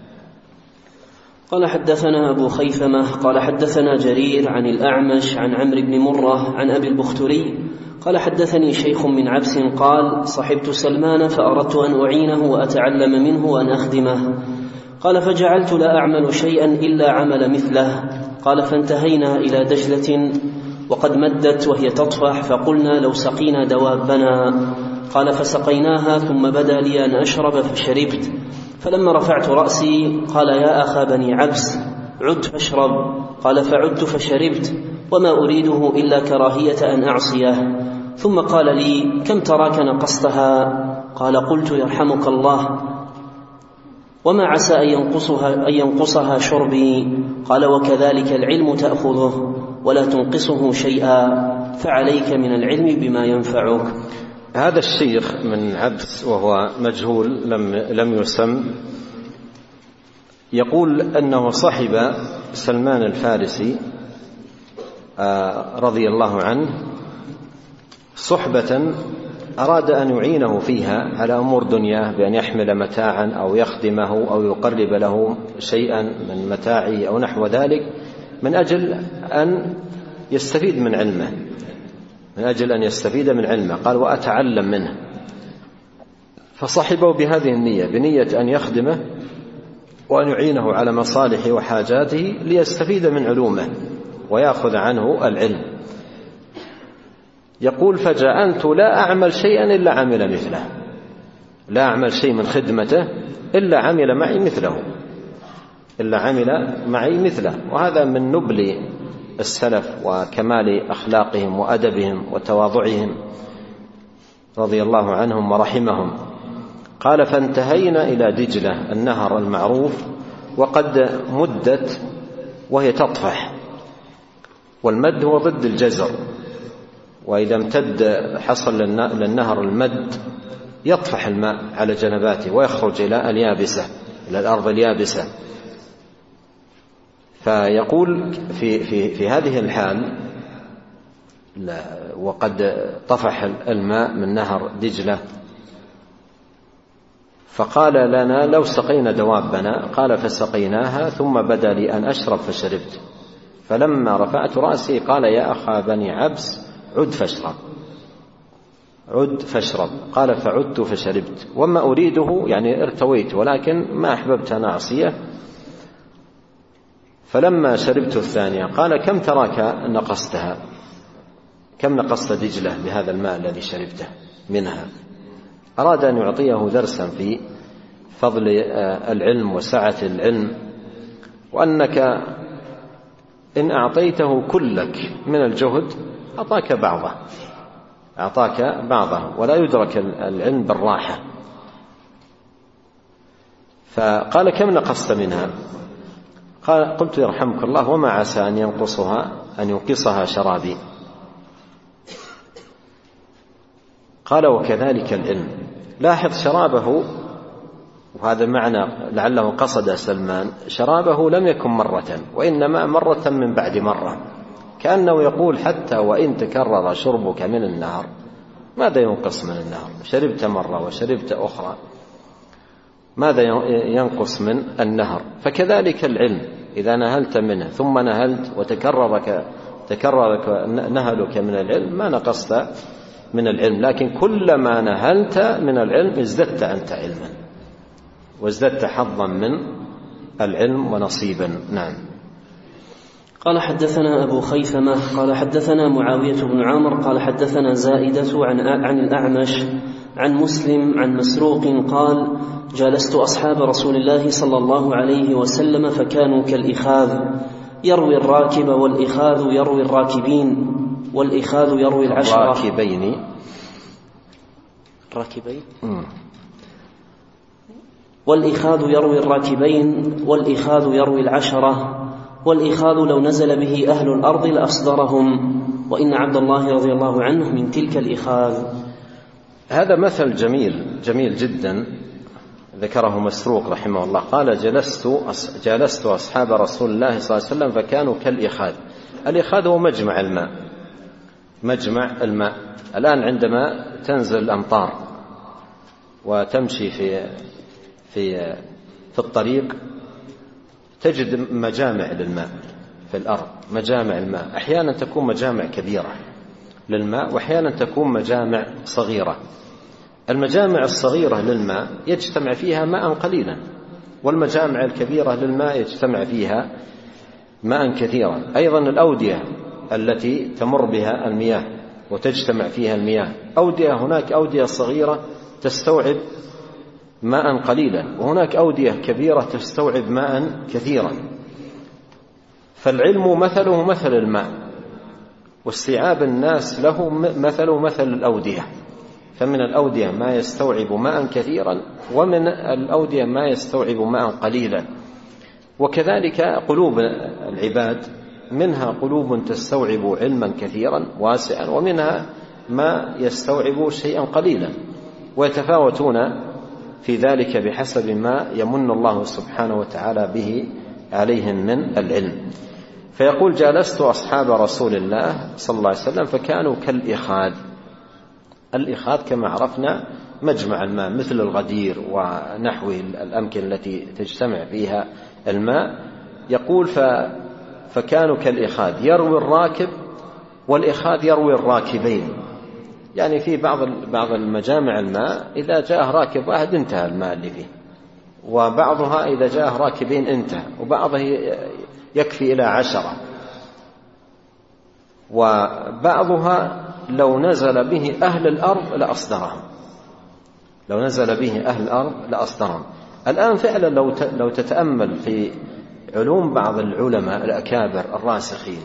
قال حدثنا أبو خيثمة قال حدثنا جرير عن الأعمش عن عمرو بن مرة عن أبي البختري قال حدثني شيخ من عبس قال صحبت سلمان فأردت أن أعينه وأتعلم منه وأن أخدمه، قال فجعلت لا أعمل شيئا إلا عمل مثله. قال فانتهينا إلى دجلة وقد مدت وهي تطفح، فقلنا لو سقينا دوابنا. قال فسقيناها ثم بدا لي أن أشرب فشربت، فلما رفعت رأسي قال يا أخا بني عبس عد فاشرب. قال فعدت فشربت وما أريده إلا كراهية أن أعصيه. ثم قال لي كم تراك نقصتها؟ قال قلت يرحمك الله وما عسى أن ينقصها, أن ينقصها شربي. قال وكذلك العلم تأخذه ولا تنقصه شيئا فعليك من العلم بما ينفعك. هذا الشيخ من عبس وهو مجهول لم, لم يسم يقول أنه صحب سلمان الفارسي رضي الله عنه صحبة أراد أن يعينه فيها على أمور دنياه بأن يحمل متاعا أو يخدمه أو يقرب له شيئا من متاعه أو نحو ذلك من أجل أن يستفيد من علمه من أجل أن يستفيد من علمه قال وأتعلم منه. فصحبه بهذه النية بنية أن يخدمه وأن يعينه على مصالح وحاجاته ليستفيد من علومه ويأخذ عنه العلم. يقول فجعلت لا أعمل شيئا إلا عمل مثله لا أعمل شيء من خدمته إلا عمل معي مثله إلا عمل معي مثله وهذا من نبل السلف وكمال أخلاقهم وأدبهم وتواضعهم رضي الله عنهم ورحمهم. قال فانتهينا إلى دجلة النهر المعروف وقد مدت وهي تطفح والمد هو ضد الجزر وإذا امتد حصل للنهر المد يطفح الماء على جنباته ويخرج إلى اليابسة إلى الأرض اليابسة. فيقول في, في, في هذه الحال وقد طفح الماء من نهر دجلة فقال لنا لو سقينا دوابنا قال فسقيناها ثم بدا لي أن أشرب فشربت. فلما رفعت رأسي قال يا أخا بني عبس عد فاشرب عد فاشرب. قال فعدت فشربت وما أريده يعني ارتويت ولكن ما أحببت أن أعصيه. فلما شربت الثانية قال كم تراك نقصتها كم نقصت دجلة بهذا الماء الذي شربته منها. أراد أن يعطيه درسا في فضل العلم وسعة العلم وأنك إن أعطيته كلك من الجهد أعطاك بعضه أعطاك بعضه ولا يدرك العلم بالراحة. فقال كم نقصت منها؟ قال قلت يرحمك الله وما عسى أن ينقصها أن ينقصها شرابي. قال وكذلك العلم. لاحظ شرابه وهذا معنى لعله قصد سلمان شرابه لم يكن مرة وإنما مرة من بعد مرة كأنه يقول حتى وإن تكرر شربك من النهر ماذا ينقص من النهر؟ شربت مرة وشربت أخرى ماذا ينقص من النهر؟ فكذلك العلم إذا نهلت منه ثم نهلت وتكررك تكررك نهلك من العلم ما نقصت من العلم لكن كلما نهلت من العلم ازددت أنت علما وازددت حظا من العلم ونصيبا. نعم. قال حدثنا أبو خيثمة قال حدثنا معاوية بن عامر قال حدثنا زائدة عن, عن الأعمش عن مسلم عن مسروق قال جالست أصحاب رسول الله صلى الله عليه وسلم فكانوا كالإخاذ يروي الراكب والإخاذ يروي الراكبين والإخاذ يروي العشرة راكبين راكبين والإخاذ يروي الراكبين والإخاذ يروي العشرة والإخاذ لو نزل به أهل الأرض لأصدرهم وإن عبد الله رضي الله عنه من تلك الإخاذ. هذا مثل جميل جميل جدا ذكره مسروق رحمه الله قال جلست جالست أصحاب رسول الله صلى الله عليه وسلم فكانوا كالإخاذ. الإخاذ هو مجمع الماء مجمع الماء. الآن عندما تنزل الأمطار وتمشي في في في الطريق تجد مجامع للماء في الأرض مجامع الماء أحيانا تكون مجامع كبيرة للماء وأحيانا تكون مجامع صغيرة. المجامع الصغيرة للماء يجتمع فيها ماء قليلا والمجامع الكبيرة للماء يجتمع فيها ماء كثيرا. أيضا الأودية التي تمر بها المياه وتجتمع فيها المياه أودية هناك أودية صغيرة تستوعب ماء قليلا وهناك أودية كبيرة تستوعب ماء كثيرا. فالعلم مثله مثل الماء، واستيعاب الناس له مثله مثل الأودية، فمن الأودية ما يستوعب ماء كثيرا، ومن الأودية ما يستوعب ماء قليلا. وكذلك قلوب العباد، منها قلوب تستوعب علما كثيرا واسعا، ومنها ما يستوعب شيئا قليلا، ويتفاوتون في ذلك بحسب ما يمن الله سبحانه وتعالى به عليهم من العلم. فيقول: جالست أصحاب رسول الله صلى الله عليه وسلم فكانوا كالإخاذ. الإخاذ كما عرفنا مجمع الماء مثل الغدير ونحو الأمكنة التي تجتمع فيها الماء. يقول: فكانوا كالإخاذ يروي الراكب، والإخاذ يروي الراكبين. يعني في بعض بعض المجامع الماء إذا جاء راكب واحد انتهى الماء اللي فيه، وبعضها إذا جاء راكبين انتهى، وبعضه يكفي إلى عشرة، وبعضها لو نزل به أهل الأرض لأصدرهم، لو نزل به أهل الأرض لأصدرهم. الآن فعلا لو لو تتأمل في علوم بعض العلماء الأكابر الراسخين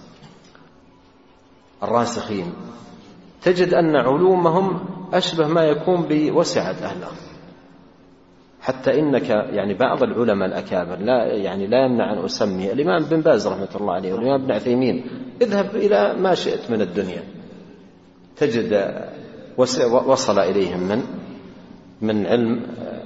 الراسخين تجد أن علومهم أشبه ما يكون بوسعة أهل الأرض، حتى إنك يعني بعض العلماء الأكابر لا يعني لا يمنع أن أسمي الإمام بن باز رحمة الله عليه والإمام ابن عثيمين، اذهب إلى ما شئت من الدنيا تجد وصل إليهم من من علم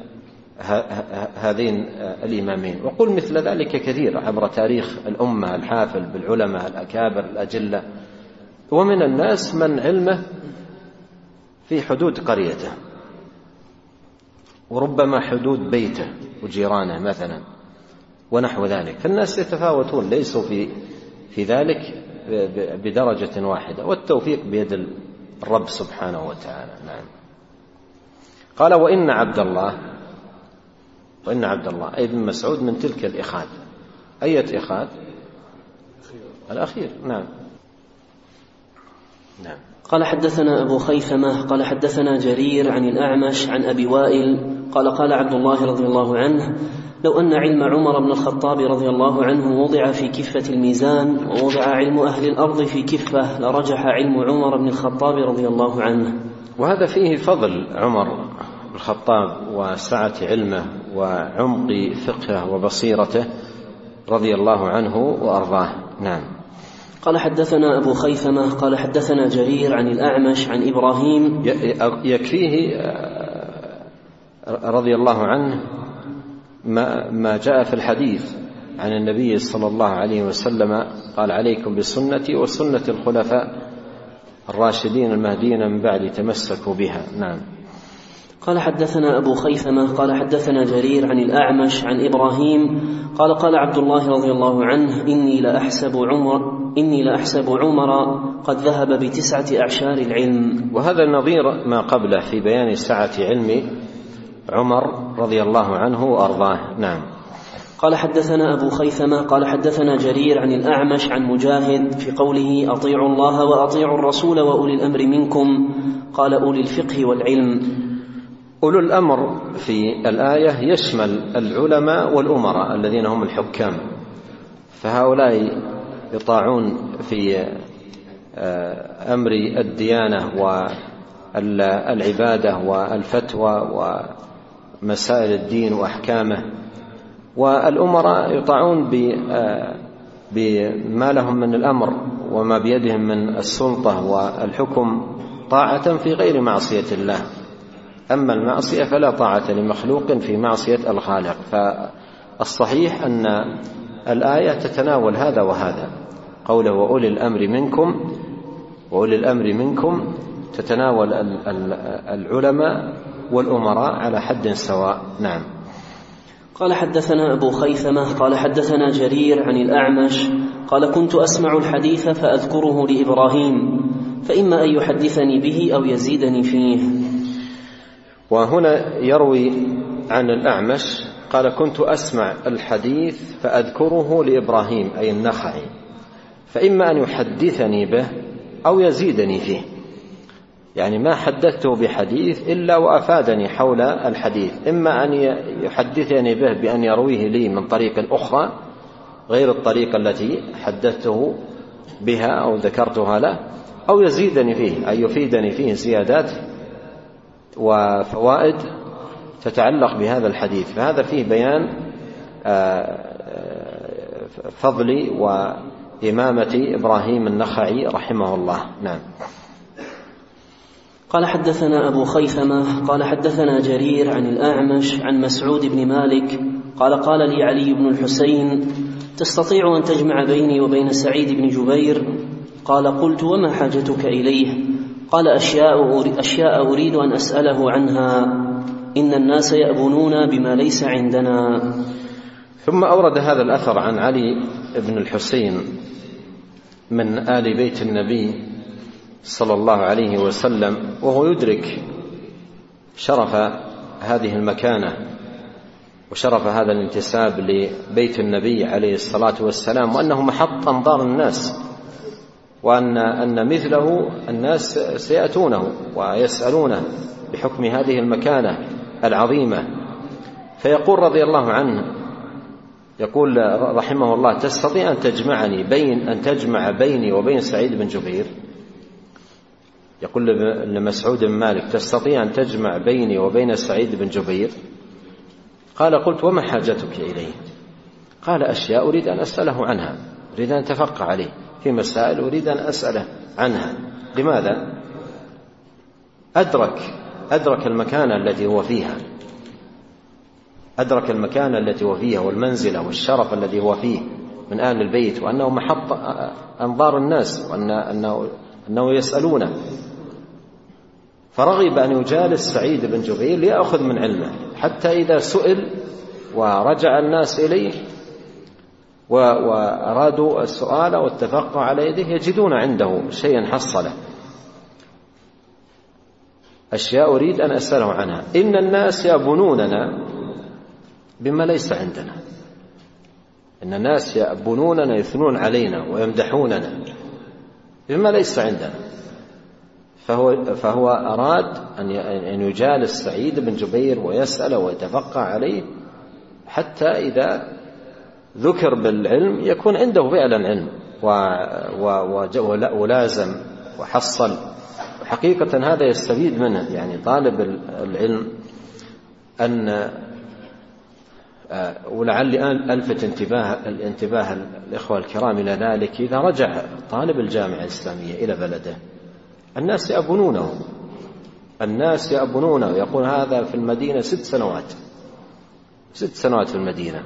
هذين الإمامين. وقل مثل ذلك كثير عبر تاريخ الأمة الحافل بالعلماء الأكابر الأجلة. ومن الناس من علمه في حدود قريته، وربما حدود بيته وجيرانه مثلا ونحو ذلك، فالناس يتفاوتون، ليسوا في في ذلك بدرجة واحدة، والتوفيق بيد الرب سبحانه وتعالى. نعم. قال: وإن عبد الله وإن عبد الله أي بن مسعود من تلك الإخاذ. أية إخاذ؟ الأخير. نعم. نعم. قال: حدثنا أبو خيثمة قال حدثنا جرير عن الأعمش عن أبي وائل قال: قال عبد الله رضي الله عنه: لو أن علم عمر بن الخطاب رضي الله عنه وضع في كفة الميزان، ووضع علم أهل الأرض في كفة، لرجح علم عمر بن الخطاب رضي الله عنه. وهذا فيه فضل عمر بن الخطاب وسعة علمه وعمق فقهه وبصيرته رضي الله عنه وأرضاه. نعم. قال: حدثنا أبو خيثمة قال حدثنا جرير عن الأعمش عن إبراهيم. يكفيه رضي الله عنه ما, ما جاء في الحديث عن النبي صلى الله عليه وسلم قال: عليكم بسنتي وسنة الخلفاء الراشدين المهديين من بعد، تمسكوا بها. نعم. قال: حدثنا أبو خيثمة قال حدثنا جرير عن الأعمش عن إبراهيم قال: قال عبد الله رضي الله عنه: إني لأحسب عمر إني لأحسب عمر قد ذهب بتسعة أعشار العلم. وهذا نظير ما قبله في بيان سعة علم عمر رضي الله عنه وأرضاه. نعم. قال: حدثنا أبو خيثمة قال حدثنا جرير عن الأعمش عن مجاهد في قوله: أطيعوا الله وأطيعوا الرسول وأولي الأمر منكم، قال: أولي الفقه والعلم. أولو الأمر في الآية يشمل العلماء والأمراء الذين هم الحكام، فهؤلاء يطاعون في أمر الديانة والعبادة والفتوى ومسائل الدين وأحكامه، والأمراء يطاعون بما لهم من الأمر وما بيدهم من السلطة والحكم طاعة في غير معصية الله. أما المعصية فلا طاعة لمخلوق في معصية الخالق. فالصحيح أن الآية تتناول هذا وهذا، قوله وأولي الأمر منكم، وأولي الأمر منكم تتناول العلماء والأمراء على حد سواء. نعم. قال: حدثنا أبو خيثمة قال حدثنا جرير عن الأعمش قال: كنت أسمع الحديث فأذكره لإبراهيم، فإما أن يحدثني به أو يزيدني فيه. وهنا يروي عن الأعمش قال: كنت أسمع الحديث فأذكره لإبراهيم أي النخعي، فإما أن يحدثني به أو يزيدني فيه، يعني ما حدثته بحديث إلا وأفادني حول الحديث، إما أن يحدثني به بأن يرويه لي من طريق أخرى، غير الطريقة التي حدثته بها أو ذكرتها له، أو يزيدني فيه أي يفيدني فيه زيادات وفوائد تتعلق بهذا الحديث. فهذا فيه بيان فضل وإمامة إبراهيم النخعي رحمه الله. نعم. قال حدثنا أبو خيثمة قال حدثنا جرير عن الأعمش عن مسعود بن مالك قال قال لي علي بن الحسين تستطيع أن تجمع بيني وبين سعيد بن جبير؟ قال قلت وما حاجتك إليه؟ قال أشياء, أشياء أريد أن أسأله عنها، إن الناس يأبنون بما ليس عندنا. ثم أورد هذا الأثر عن علي بن الحسين من آل بيت النبي صلى الله عليه وسلم، وهو يدرك شرف هذه المكانة وشرف هذا الانتساب لبيت النبي عليه الصلاة والسلام، وأنه محط أنظار الناس، وأن أن مثله الناس سيأتونه ويسألونه بحكم هذه المكانة العظيمة. فيقول رضي الله عنه، يقول رحمه الله: تستطيع أن تجمعني بين أن تجمع بيني وبين سعيد بن جبير؟ يقول لمسعود بن مالك: تستطيع أن تجمع بيني وبين سعيد بن جبير؟ قال: قلت وما حاجتك إليه؟ قال: أشياء أريد أن أسأله عنها، أريد أن أتفقه عليه في مسائل أريد أن أسأله عنها. لماذا؟ أدرك أدرك المكانة التي هو فيها، أدرك المكانة التي هو فيها والمنزلة والشرف الذي هو فيه من آل البيت، وأنه محط أنظار الناس، وأن أنه, أنه يسألونه. فرغب أن يجالس سعيد بن جبير ليأخذ من علمه، حتى إذا سئل ورجع الناس إليه وأرادوا السؤال والتفقه على يده يجدون عنده شيئا حصله. أشياء أريد أن أسأله عنها، إن الناس يأبنوننا بما ليس عندنا، إن الناس يأبنوننا يثنون علينا ويمدحوننا بما ليس عندنا. فهو, فهو أراد أن يجالس سعيد بن جبير ويسأل ويتفقه عليه، حتى إذا ذكر بالعلم يكون عنده فعلا علم ولازم وحصل. وحقيقة هذا يستفيد منه يعني طالب العلم أن ولعلي ألفت انتباه الانتباه الإخوة الكرام إلى ذلك: إذا رجع طالب الجامعة الإسلامية إلى بلده الناس يأبنونه الناس يأبنونه يقول هذا في المدينة ست سنوات ست سنوات في المدينة،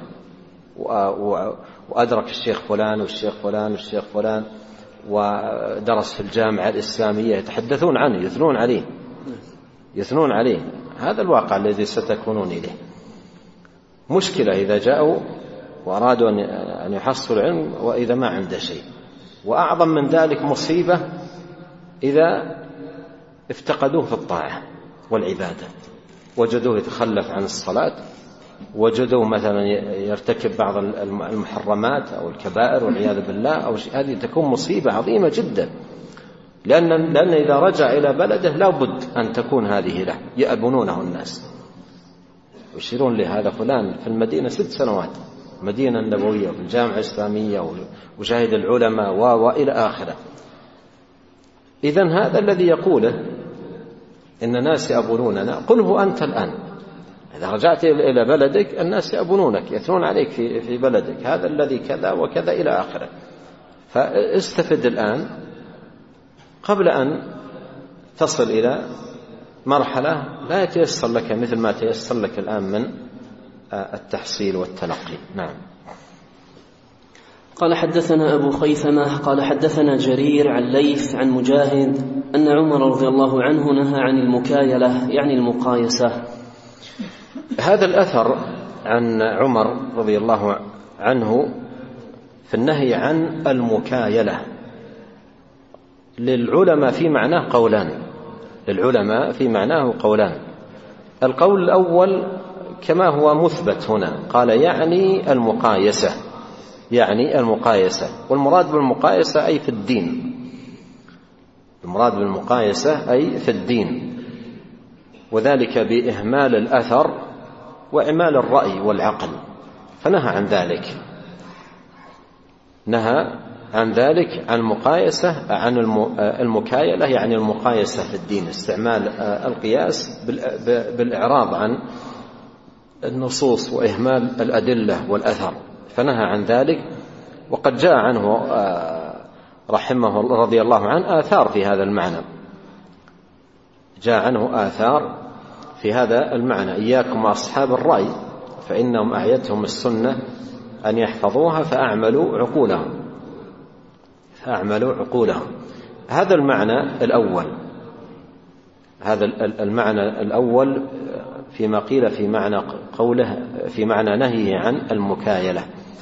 وأدرك الشيخ فلان والشيخ فلان والشيخ فلان، ودرس في الجامعة الإسلامية، يتحدثون عنه يثنون عليه يثنون عليه هذا الواقع الذي ستكونون إليه. مشكلة إذا جاءوا وأرادوا أن يحصلوا علم وإذا ما عنده شيء، وأعظم من ذلك مصيبة إذا افتقدوه في الطاعة والعبادة، وجدوه يتخلف عن الصلاة، وجدوه مثلا يرتكب بعض المحرمات أو الكبائر والعياذ بالله أو شيء، هذه تكون مصيبة عظيمة جدا، لأن, لأن إذا رجع إلى بلده لا بد أن تكون هذه له، يأبنونه الناس يشيرون لهذا فلان في المدينة ست سنوات، المدينة النبوية وفي الجامعة الإسلامية وشاهد العلماء وإلى آخره. إذن هذا الذي يقوله إن الناس يأبنوننا، قله أنت الآن إذا رجعت إلى بلدك الناس يأبنونك يثنون عليك في في بلدك، هذا الذي كذا وكذا إلى آخره. فاستفد الآن قبل أن تصل إلى مرحلة لا يتيسر لك مثل ما تيسر لك الآن من التحصيل والتلقي. نعم. قال حدثنا أبو خيثمة قال حدثنا جرير عن ليث عن مجاهد أن عمر رضي الله عنه نهى عن المكايلة يعني المقايسة. هذا الأثر عن عمر رضي الله عنه في النهي عن المكايلة للعلماء في معناه قولان للعلماء في معناه قولان القول الأول كما هو مثبت هنا، قال يعني المقايسة يعني المقايسة والمراد بالمقايسة أي في الدين المراد بالمقايسة أي في الدين، وذلك بإهمال الأثر وإعمال الرأي والعقل، فنهى عن ذلك. نهى عن ذلك، عن المقايسة، عن المكايلة يعني المقايسة في الدين، استعمال القياس بالإعراض عن النصوص وإهمال الأدلة والأثر، فنهى عن ذلك. وقد جاء عنه رحمه الله رضي الله عنه آثار في هذا المعنى، جاء عنه آثار في هذا المعنى: إياكم وأصحاب الرأي فإنهم أعيتهم السنة أن يحفظوها فأعملوا عقولهم فأعملوا عقولهم هذا المعنى الأول، هذا المعنى الأول فيما قيل في معنى قوله في معنى نهيه عن المكايلة.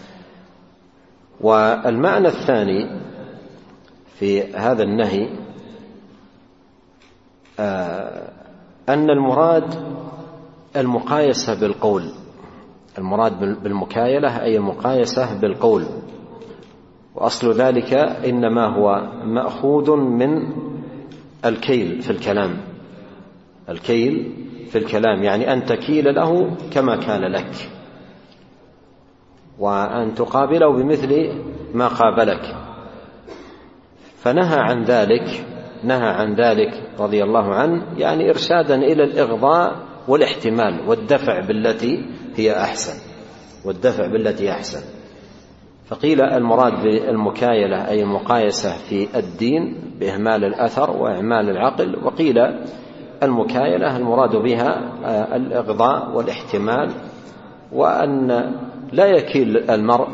والمعنى الثاني في هذا النهي أن المراد المقايسة بالقول، المراد بالمكايلة أي المقايسة بالقول، وأصل ذلك إنما هو مأخوذ من الكيل في الكلام، الكيل في الكلام يعني أن تكيل له كما كان لك، وأن تقابله بمثل ما قابلك. فنهى عن ذلك، نهى عن ذلك رضي الله عنه، يعني إرشادا إلى الإغضاء والاحتمال والدفع بالتي هي أحسن، والدفع بالتي أحسن. فقيل المراد بالمكايلة أي المقايسة في الدين بإهمال الأثر وإعمال العقل، وقيل المكايلة المراد بها الإغضاء والاحتمال، وأن لا يكيل المرء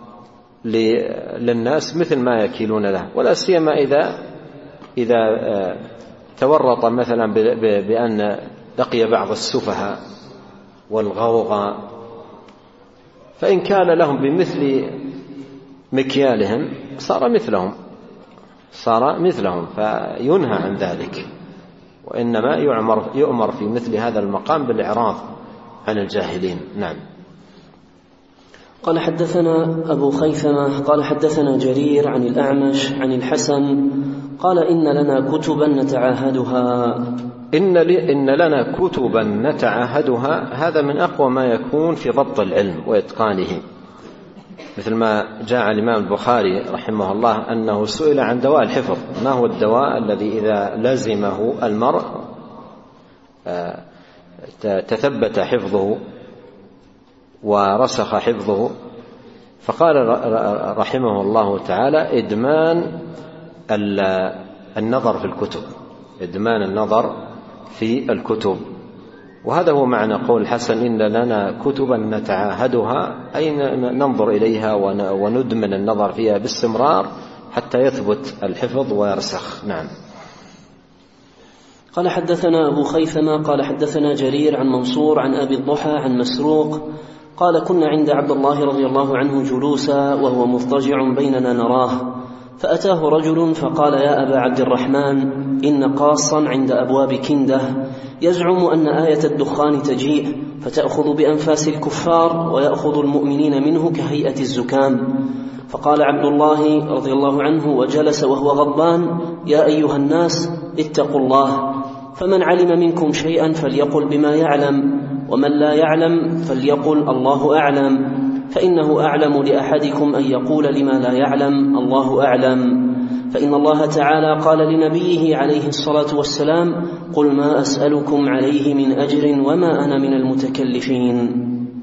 للناس مثل ما يكيلون له، ولا سيما إذا إذا تورط مثلا بأن لقي بعض السفهاء والغوغاء، فإن كان لهم بمثل مكيالهم صار مثلهم صار مثلهم فينهى عن ذلك، وإنما يؤمر يؤمر في مثل هذا المقام بالإعراض عن الجاهلين. نعم. قال حدثنا أبو خيثمة قال حدثنا جرير عن الأعمش عن الحسن قال إن لنا كتبا نتعاهدها. إن, إن لنا كتبا نتعاهدها، هذا من أقوى ما يكون في ضبط العلم وإتقانه، مثل ما جاء عن الإمام البخاري رحمه الله أنه سئل عن دواء الحفظ: ما هو الدواء الذي إذا لزمه المرء تثبت حفظه ورسخ حفظه؟ فقال رحمه الله تعالى: إدمان النظر في الكتب، إدمان النظر في الكتب. وهذا هو معنى قول الحسن: إن لنا كتبا نتعاهدها، أي ننظر إليها وندمن النظر فيها باستمرار حتى يثبت الحفظ ويرسخ. نعم. قال حدثنا أبو خيثمة قال حدثنا جرير عن منصور عن أبي الضحى عن مسروق قال: كنا عند عبد الله رضي الله عنه جلوسا وهو مضطجع بيننا نراه، فأتاه رجل فقال: يا أبا عبد الرحمن، إن قاصا عند أبواب كندة يزعم أن آية الدخان تجيء فتأخذ بأنفاس الكفار ويأخذ المؤمنين منه كهيئة الزكام. فقال عبد الله رضي الله عنه وجلس وهو غضبان: يا أيها الناس اتقوا الله، فمن علم منكم شيئا فليقل بما يعلم، ومن لا يعلم فليقل الله أعلم، فإنه أعلم لأحدكم أن يقول لما لا يعلم الله أعلم. فإن الله تعالى قال لنبيه عليه الصلاة والسلام: قل ما أسألكم عليه من أجر وما أنا من المتكلفين.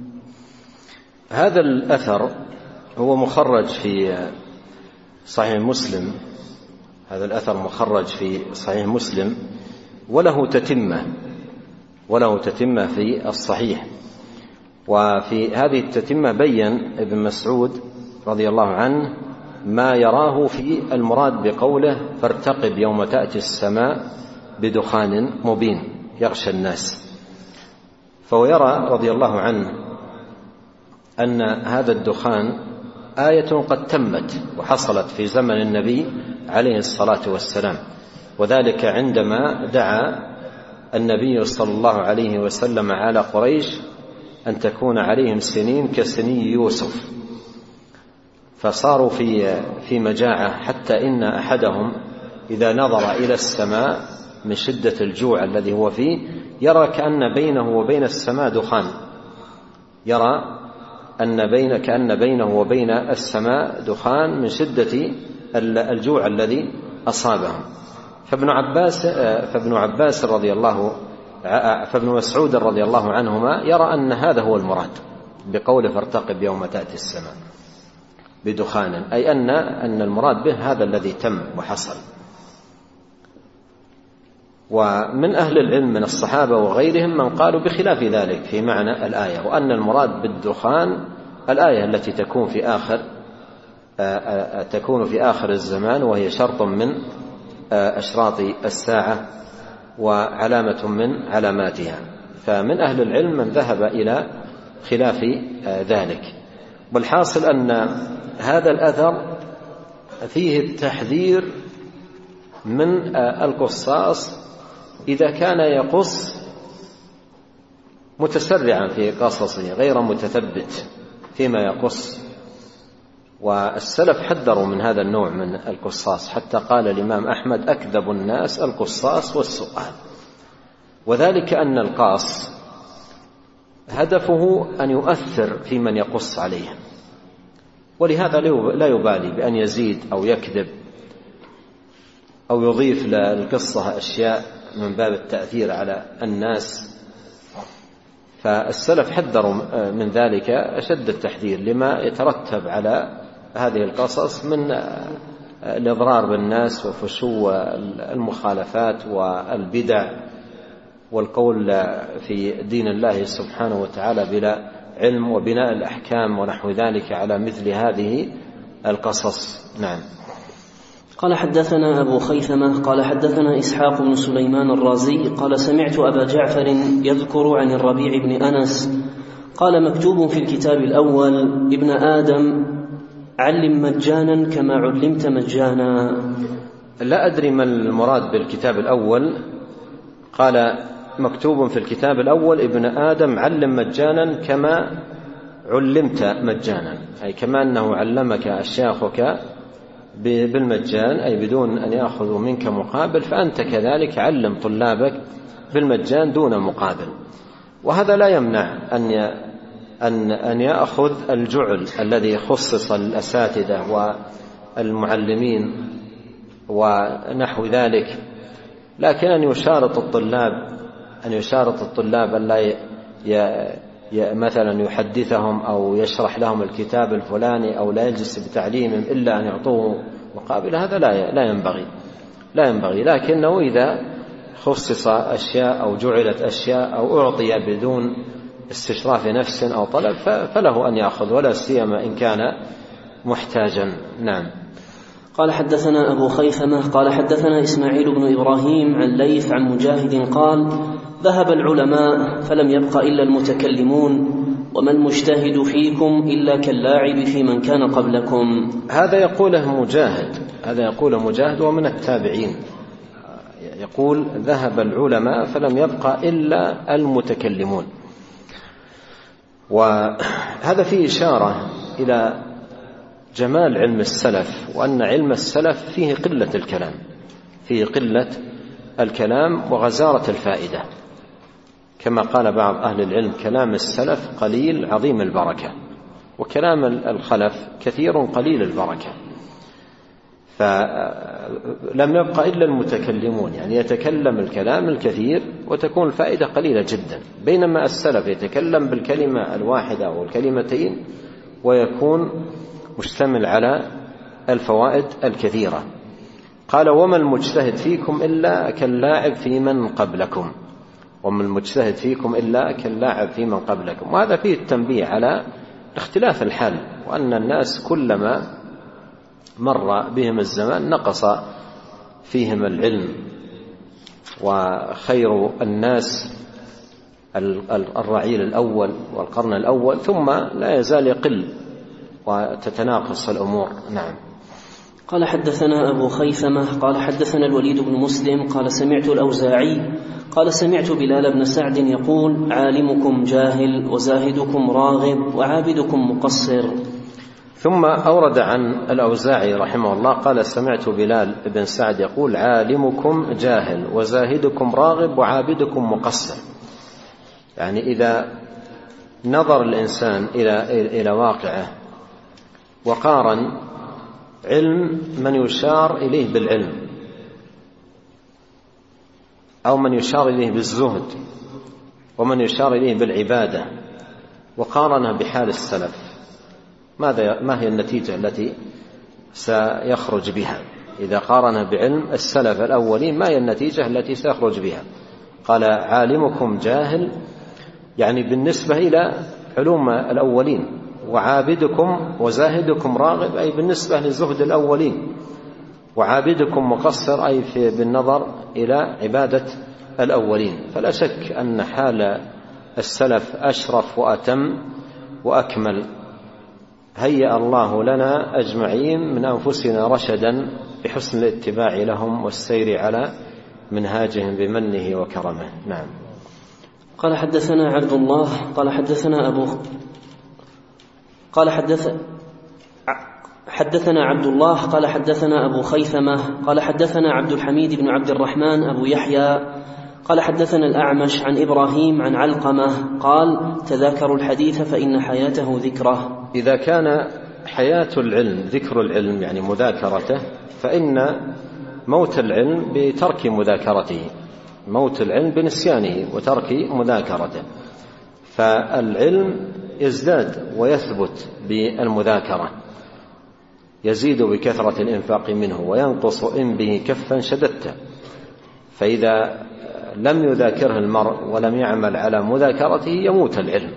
هذا الأثر هو مخرج في صحيح مسلم، هذا الأثر مخرج في صحيح مسلم، وله تتمة وله تتمة في الصحيح. وفي هذه التتمة بين ابن مسعود رضي الله عنه ما يراه في المراد بقوله: فارتقب يوم تأتي السماء بدخان مبين يغشى الناس. فهو يرى رضي الله عنه أن هذا الدخان آية قد تمت وحصلت في زمن النبي عليه الصلاة والسلام، وذلك عندما دعا النبي صلى الله عليه وسلم على قريش أن تكون عليهم سنين كسني يوسف، فصاروا في في مجاعة، حتى إن أحدهم إذا نظر إلى السماء من شدة الجوع الذي هو فيه يرى كأن بينه وبين السماء دخان، يرى أن بين كأن بينه وبين السماء دخان من شدة الجوع الذي أصابهم. فابن عباس فابن عباس رضي الله فابن مسعود رضي الله عنهما يرى أن هذا هو المراد بقوله فارتقب يوم تأتي السماء بدخان، أي أن أن المراد به هذا الذي تم وحصل. ومن أهل العلم من الصحابة وغيرهم من قالوا بخلاف ذلك في معنى الآية، وأن المراد بالدخان الآية التي تكون في آخر تكون في آخر الزمان، وهي شرط من أشراط الساعة وعلامة من علاماتها. فمن أهل العلم من ذهب إلى خلاف ذلك. والحاصل أن هذا الأثر فيه التحذير من القصاص إذا كان يقص متسرعا في قصصه غير متثبت فيما يقص، والسلف حذروا من هذا النوع من القصاص، حتى قال الإمام أحمد أكذب الناس القصاص والسؤال، وذلك أن القاص هدفه أن يؤثر في من يقص عليه، ولهذا لا يبالي بأن يزيد أو يكذب أو يضيف للقصة أشياء من باب التأثير على الناس. فالسلف حذروا من ذلك أشد التحذير لما يترتب على هذه القصص من الإضرار بالناس وفشو المخالفات والبدع والقول في دين الله سبحانه وتعالى بلا علم، وبناء الأحكام ونحو ذلك على مثل هذه القصص. نعم. قال حدثنا أبو خيثمة قال حدثنا إسحاق بن سليمان الرازي قال سمعت أبا جعفر يذكر عن الربيع بن أنس قال مكتوب في الكتاب الأول ابن آدم علم مجانا كما علمت مجانا. لا أدري ما المراد بالكتاب الأول. قال مكتوب في الكتاب الأول ابن آدم علم مجانا كما علمت مجانا، أي كما أنه علمك أشياخك بالمجان، أي بدون أن يأخذوا منك مقابل، فأنت كذلك علم طلابك بالمجان دون مقابل. وهذا لا يمنع أن أن أن يأخذ الجعل الذي خصص للأساتذة والمعلمين ونحو ذلك، لكن أن يشارط الطلاب أن يشارط الطلاب أن لا مثلا يحدثهم أو يشرح لهم الكتاب الفلاني أو لا يجلس بتعليمهم إلا أن يعطوه مقابل، هذا لا لا ينبغي لا ينبغي لكنه إذا خصص أشياء أو جعلت أشياء أو أعطي بدون استشراف نفس أو طلب فله أن يأخذ، ولا سيما إن كان محتاجا. نعم. قال حدثنا أبو خيثمة قال حدثنا إسماعيل بن إبراهيم عن ليث عن مجاهد قال ذهب العلماء فلم يبق إلا المتكلمون وما المجتهد فيكم إلا كاللاعب في من كان قبلكم. هذا يقوله مجاهد هذا يقوله مجاهد ومن التابعين، يقول ذهب العلماء فلم يبق إلا المتكلمون، وهذا فيه إشارة إلى جمال علم السلف، وأن علم السلف فيه قلة الكلام فيه قلة الكلام وغزارة الفائدة، كما قال بعض أهل العلم كلام السلف قليل عظيم البركة، وكلام الخلف كثير قليل البركة. فلم يبقى إلا المتكلمون، يعني يتكلم الكلام الكثير وتكون الفائدة قليلة جدا، بينما السلف يتكلم بالكلمة الواحدة أو الكلمتين ويكون مشتمل على الفوائد الكثيرة. قال وما المجتهد فيكم إلا كاللاعب في من قبلكم وما المجتهد فيكم إلا كاللاعب في من قبلكم. وهذا فيه التنبيه على اختلاف الحال، وأن الناس كلما مر بهم الزمان نقص فيهم العلم، وخير الناس الرعيل الأول والقرن الأول، ثم لا يزال يقل وتتناقص الأمور. نعم. قال حدثنا أبو خيثمة قال حدثنا الوليد بن مسلم قال سمعت الأوزاعي قال سمعت بلال بن سعد يقول عالمكم جاهل وزاهدكم راغب وعابدكم مقصر. ثم أورد عن الأوزاعي رحمه الله قال سمعت بلال بن سعد يقول عالمكم جاهل وزاهدكم راغب وعابدكم مقصر. يعني إذا نظر الإنسان إلى إلى واقعه وقارن علم من يشار إليه بالعلم أو من يشار إليه بالزهد ومن يشار إليه بالعبادة وقارنها بحال السلف، ماذا ما هي النتيجة التي سيخرج بها؟ إذا قارن بعلم السلف الأولين ما هي النتيجة التي سيخرج بها؟ قال عالمكم جاهل، يعني بالنسبة إلى علوم الأولين، وعابدكم وزاهدكم راغب أي بالنسبة للزهد الأولين، وعابدكم مقصر أي في بالنظر إلى عبادة الأولين. فلا شك أن حال السلف أشرف وأتم وأكمل. هيأ الله لنا أجمعين من أنفسنا رشدا بحسن الاتباع لهم والسير على منهاجهم بمنه وكرمه. نعم. قال حدثنا عبد الله قال حدثنا أبو قال حدث حدثنا عبد الله قال حدثنا أبو خيثمة قال حدثنا عبد الحميد بن عبد الرحمن أبو يحيى قال حدثنا الأعمش عن إبراهيم عن علقمة قال تذاكروا الحديث فإن حياته ذكره. إذا كان حياة العلم ذكر العلم يعني مذاكرته، فإن موت العلم بترك مذاكرته، موت العلم بنسيانه وترك مذاكرته. فالعلم يزداد ويثبت بالمذاكرة، يزيد بكثرة الإنفاق منه وينقص إن به كفا شددت. فإذا لم يذاكره المرء ولم يعمل على مذاكرته يموت العلم.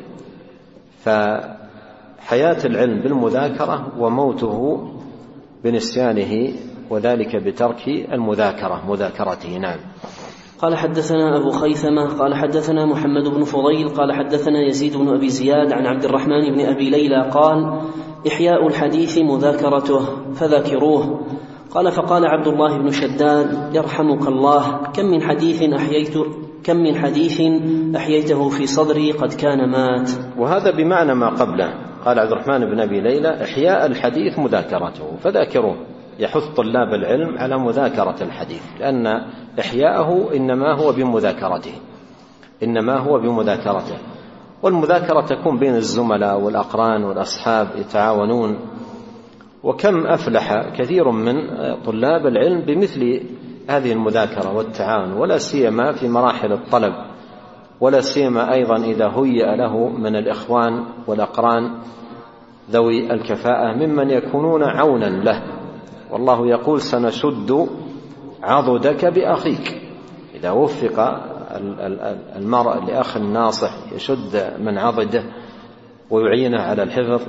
فحياة العلم بالمذاكرة وموته بنسيانه، وذلك بترك المذاكرة مذاكرته. نعم. قال حدثنا أبو خيثمة قال حدثنا محمد بن فضيل قال حدثنا يزيد بن أبي زياد عن عبد الرحمن بن أبي ليلى قال إحياء الحديث مذاكرته فذاكروه. قال فقال عبد الله بن شداد يرحمك الله كم من حديث أحييت كم من حديث أحييته في صدري قد كان مات. وهذا بمعنى ما قبله. قال عبد الرحمن بن أبي ليلى إحياء الحديث مذاكرته فذاكروه، يحث طلاب العلم على مذاكرة الحديث، لأن إحياءه إنما هو بمذاكرته إنما هو بمذاكرته والمذاكرة تكون بين الزملاء والأقران والأصحاب يتعاونون. وكم أفلح كثير من طلاب العلم بمثل هذه المذاكرة والتعاون، ولا سيما في مراحل الطلب، ولا سيما أيضا إذا هيأ له من الإخوان والأقران ذوي الكفاءة ممن يكونون عونا له. والله يقول سنشد عضدك بأخيك. إذا وفق المرء لأخ ناصح يشد من عضده ويعينه على الحفظ.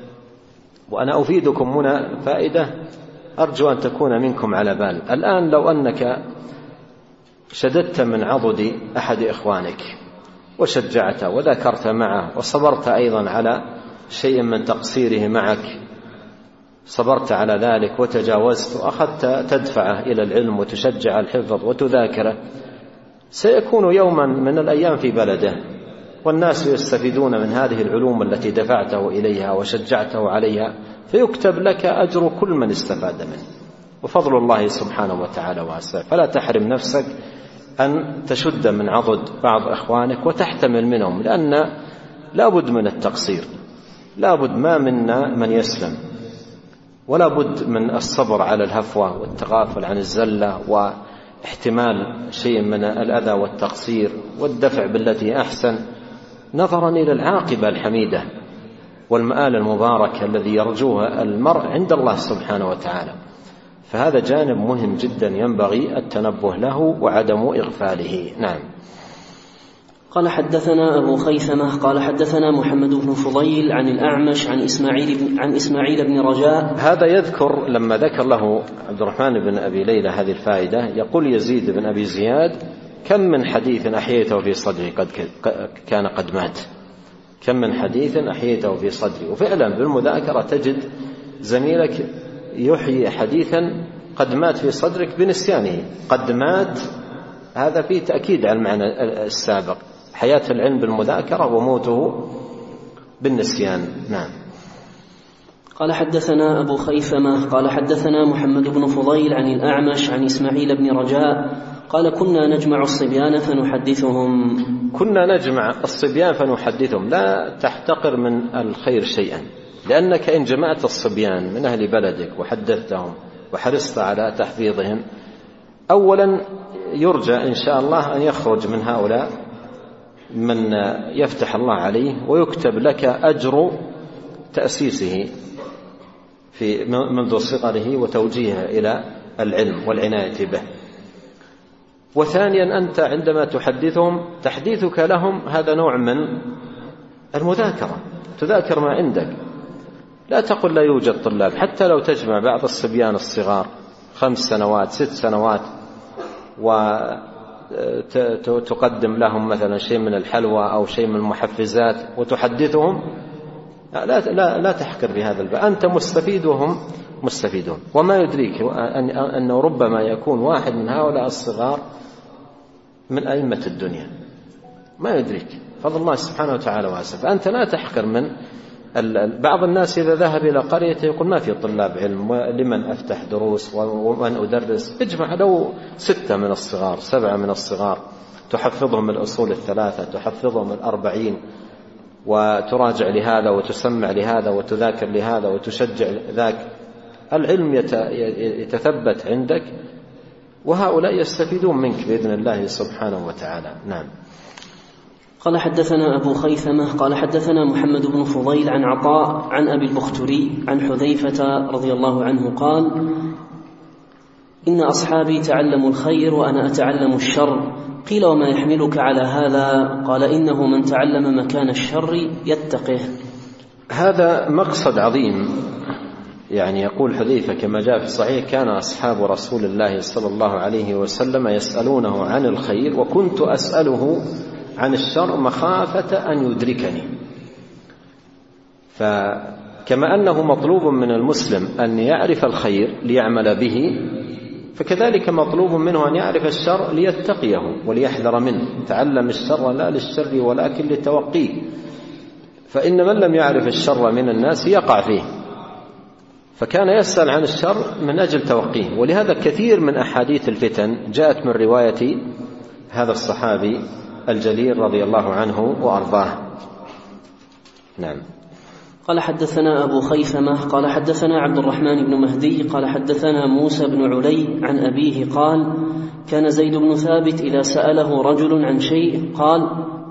وأنا أفيدكم هنا فائدة أرجو أن تكون منكم على بال. الآن لو أنك شددت من عضد أحد إخوانك وشجعته وذكرت معه وصبرت أيضا على شيء من تقصيره معك، صبرت على ذلك وتجاوزت وأخذت تدفعه إلى العلم وتشجع الحفظ وتذاكره، سيكون يوما من الأيام في بلده والناس يستفيدون من هذه العلوم التي دفعته إليها وشجعته عليها، فيكتب لك أجر كل من استفاد منه، وفضل الله سبحانه وتعالى واسع. فلا تحرم نفسك أن تشد من عضد بعض إخوانك وتحتمل منهم، لأن لا بد من التقصير، لا بد ما منا من يسلم، ولا بد من الصبر على الهفوة والتغافل عن الزلة واحتمال شيء من الأذى والتقصير والدفع بالتي أحسن، نظرا إلى العاقبة الحميدة والمآل المبارك الذي يرجوها المرء عند الله سبحانه وتعالى. فهذا جانب مهم جدا ينبغي التنبه له وعدم إغفاله. نعم. قال حدثنا أبو خيثمة قال حدثنا محمد بن فضيل عن الأعمش عن إسماعيل بن, عن إسماعيل بن رجاء. هذا يذكر لما ذكر له عبد الرحمن بن أبي ليلى هذه الفائدة، يقول يزيد بن أبي زياد كم من حديث أحييته في صدري قد كان قد مات، كم من حديث أحييته في صدري. وفعلا بالمذاكرة تجد زميلك يحيي حديثا قد مات في صدرك بنسيانه، قد مات، هذا فيه تأكيد على المعنى السابق، حياة العلم بالمذاكرة وموته بالنسيان. نعم. قال حدثنا أبو خيثمة قال حدثنا محمد بن فضيل عن الأعمش عن إسماعيل بن رجاء قال كنا نجمع الصبيان فنحدثهم. كنا نجمع الصبيان فنحدثهم. لا تحتقر من الخير شيئا، لأنك إن جمعت الصبيان من أهل بلدك وحدثتهم وحرصت على تحفيظهم، أولا يرجى إن شاء الله أن يخرج من هؤلاء من يفتح الله عليه ويكتب لك أجر تأسيسه في منذ صغره وتوجيهه إلى العلم والعناية به. وثانيا أنت عندما تحدثهم تحديثك لهم هذا نوع من المذاكرة، تذاكر ما عندك. لا تقل لا يوجد طلاب، حتى لو تجمع بعض الصبيان الصغار خمس سنوات ست سنوات وتقدم لهم مثلا شيء من الحلوى أو شيء من المحفزات وتحدثهم، لا, لا, لا تحقر في هذا الباب، أنت مستفيد وهم مستفيدون. وما يدريك أنه ربما يكون واحد من هؤلاء الصغار من أئمة الدنيا، ما يدريك، فضل الله سبحانه وتعالى واسع. فأنت لا تحقر من بعض الناس إذا ذهب إلى قريته يقول ما في طلاب علم، لمن أفتح دروس ومن أدرس؟ اجمع لو ستة من الصغار سبعة من الصغار تحفظهم الأصول الثلاثة، تحفظهم الأربعين، وتراجع لهذا وتسمع لهذا وتذاكر لهذا وتشجع ذاك، العلم يتثبت عندك وهؤلاء يستفيدون منك بإذن الله سبحانه وتعالى. نعم. قال حدثنا أبو خيثمة قال حدثنا محمد بن فضيل عن عطاء عن أبي البختري عن حذيفة رضي الله عنه قال إن أصحابي تعلموا الخير وأنا أتعلم الشر. قيل وما يحملك على هذا؟ قال إنه من تعلم مكان الشر يتقه. هذا مقصد عظيم، يعني يقول حذيفة كما جاء في الصحيح كان أصحاب رسول الله صلى الله عليه وسلم يسألونه عن الخير وكنت أسأله عن الشر مخافة أن يدركني. فكما أنه مطلوب من المسلم أن يعرف الخير ليعمل به، فكذلك مطلوب منه أن يعرف الشر ليتقيه وليحذر منه. تعلم الشر لا للشر ولكن لتوقيه، فإن من لم يعرف الشر من الناس يقع فيه، فكان يسأل عن الشر من أجل توقيه. ولهذا كثير من أحاديث الفتن جاءت من رواية هذا الصحابي الجليل رضي الله عنه وأرضاه. نعم. قال حدثنا أبو خيثمة قال حدثنا عبد الرحمن بن مهدي قال حدثنا موسى بن علي عن أبيه قال كان زيد بن ثابت إذا سأله رجل عن شيء قال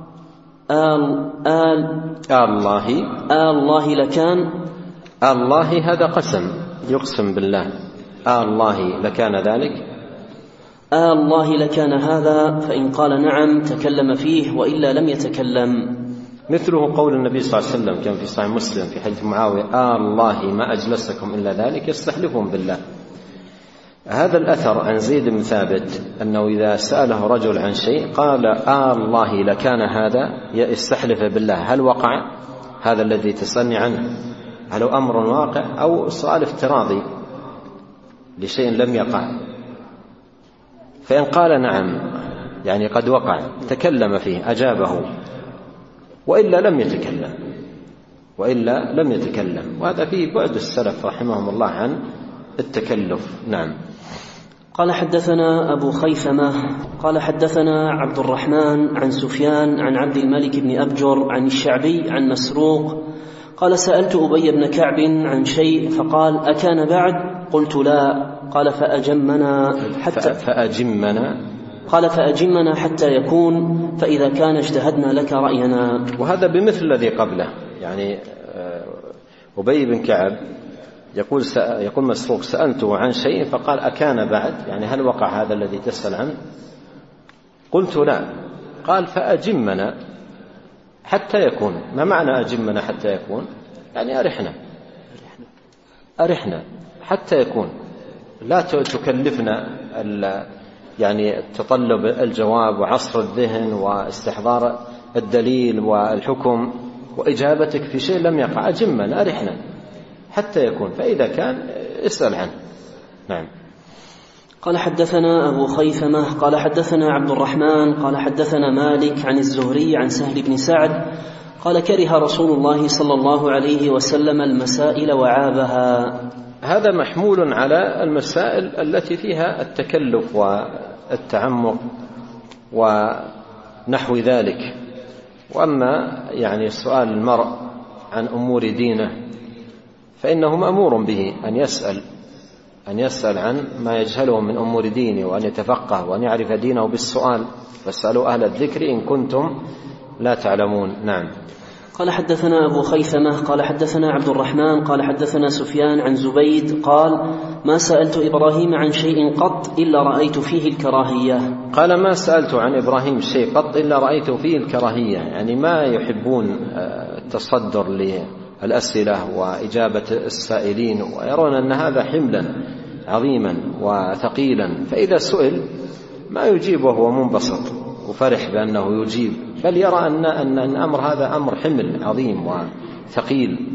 آل آل الله آل الله لكان. الله هذا قسم، يقسم بالله، آل الله لكان ذلك، آل الله لكان هذا، فإن قال نعم تكلم فيه وإلا لم يتكلم. مثله قول النبي صلى الله عليه وسلم كان في صحيح مسلم في حديث معاوية آه الله ما أجلسكم إلا ذلك، يستحلفهم بالله. هذا الأثر عن زيد بن ثابت أنه إذا سأله رجل عن شيء قال آه الله لكان هذا، يستحلف بالله. هل وقع هذا الذي تسألني عنه؟ هل هو أمر واقع أو سؤال افتراضي لشيء لم يقع؟ فإن قال نعم يعني قد وقع تكلم فيه أجابه، وإلا لم يتكلم وإلا لم يتكلم وهذا فيه بعد السلف رحمهم الله عن التكلف. نعم. قال حدثنا أبو خيثمة قال حدثنا عبد الرحمن عن سفيان عن عبد الملك بن أبجر عن الشعبي عن مسروق قال سألت أبي بن كعب عن شيء فقال أكان بعد؟ قلت لا. قال فأجمنا حتى فأجمنا قال فأجمنا حتى يكون، فإذا كان اجتهدنا لك رأينا. وهذا بمثل الذي قبله، يعني أبي بن كعب يقول يقول مسروق سألته عن شيء فقال أكان بعد، يعني هل وقع هذا الذي تسأل عنه؟ قلت لا. قال فأجمنا حتى يكون. ما معنى أجمنا حتى يكون؟ يعني أرحنا أرحنا حتى يكون، لا تكلفنا يعني تطلب الجواب وعصر الذهن واستحضار الدليل والحكم وإجابتك في شيء لم يقع. أجمنا أرحنا حتى يكون، فإذا كان اسأل عنه. نعم. قال حدثنا أبو خيثمة قال حدثنا عبد الرحمن قال حدثنا مالك عن الزهري عن سهل بن سعد قال كره رسول الله صلى الله عليه وسلم المسائل وعابها. هذا محمول على المسائل التي فيها التكلف التعمق ونحو ذلك. وأما يعني سؤال المرء عن أمور دينه فإنه مأمور به أن يسأل أن يسأل عن ما يجهله من أمور دينه، وأن يتفقه وأن يعرف دينه بالسؤال، فاسألوا أهل الذكر إن كنتم لا تعلمون. نعم. قال حدثنا أبو خيثمة قال حدثنا عبد الرحمن قال حدثنا سفيان عن زبيد قال ما سألت إبراهيم عن شيء قط إلا رأيت فيه الكراهية. قال ما سألت عن إبراهيم شيء قط إلا رأيت فيه الكراهية، يعني ما يحبون التصدر للأسئلة وإجابة السائلين، ويرون أن هذا حملا عظيما وثقيلا، فإذا سئل ما يجيب وهو منبسط وفرح بأنه يجيب، بل يرى أن, أن الأمر هذا أمر حمل عظيم وثقيل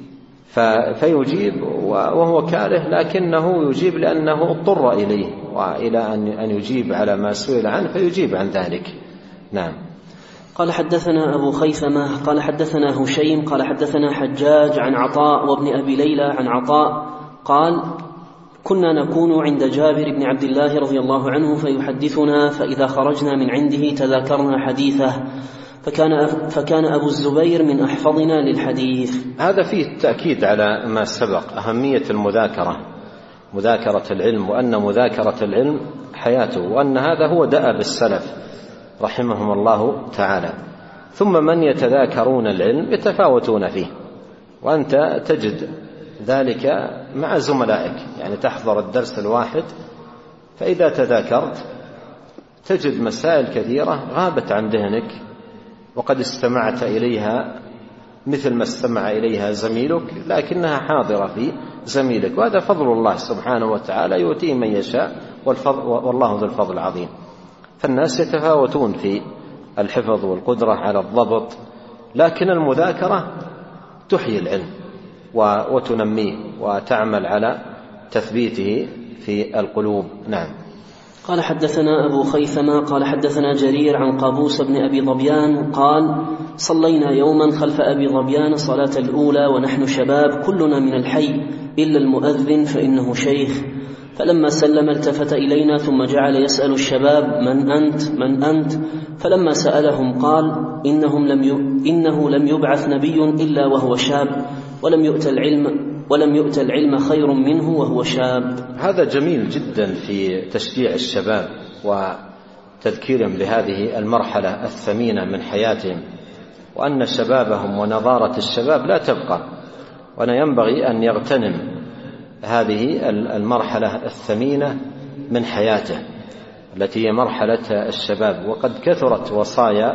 فيجيب وهو كاره، لكنه يجيب لأنه اضطر إليه وإلى أن يجيب على ما سئل عنه فيجيب عن ذلك. نعم. قال حدثنا أبو خيثمة قال حدثنا هشيم قال حدثنا حجاج عن عطاء وابن أبي ليلى عن عطاء قال كنا نكون عند جابر بن عبد الله رضي الله عنه فيحدثنا، فإذا خرجنا من عنده تذاكرنا حديثه، فكان, فكان أبو الزبير من أحفظنا للحديث. هذا فيه التأكيد على ما سبق، أهمية المذاكرة، مذاكرة العلم، وأن مذاكرة العلم حياته، وأن هذا هو دأب السلف رحمهم الله تعالى. ثم من يتذاكرون العلم يتفاوتون فيه، وأنت تجد ذلك مع زملائك، يعني تحضر الدرس الواحد فإذا تذاكرت تجد مسائل كثيرة غابت عن ذهنك وقد استمعت إليها مثل ما استمع إليها زميلك، لكنها حاضرة في زميلك، وهذا فضل الله سبحانه وتعالى يؤتيه من يشاء، والله ذو الفضل العظيم. فالناس يتفاوتون في الحفظ والقدرة على الضبط، لكن المذاكرة تحيي العلم وتنميه وتعمل على تثبيته في القلوب. نعم. قال حدثنا أبو خيثمة قال حدثنا جرير عن قابوس بن أبي ظبيان قال صلينا يوما خلف أبي ظبيان صلاة الأولى ونحن شباب كلنا من الحي إلا المؤذن فإنه شيخ، فلما سلم التفت إلينا ثم جعل يسأل الشباب من أنت من أنت، فلما سألهم قال إنهم لم ي... إنه لم يبعث نبي إلا وهو شاب، ولم يؤت العلم ولم يؤت العلم خير منه وهو شاب. هذا جميل جدا في تشجيع الشباب وتذكيرهم بهذه المرحلة الثمينة من حياتهم، وأن شبابهم ونضارة الشباب لا تبقى، وأن ينبغي أن يغتنم هذه المرحلة الثمينة من حياته التي هي مرحلة الشباب. وقد كثرت وصايا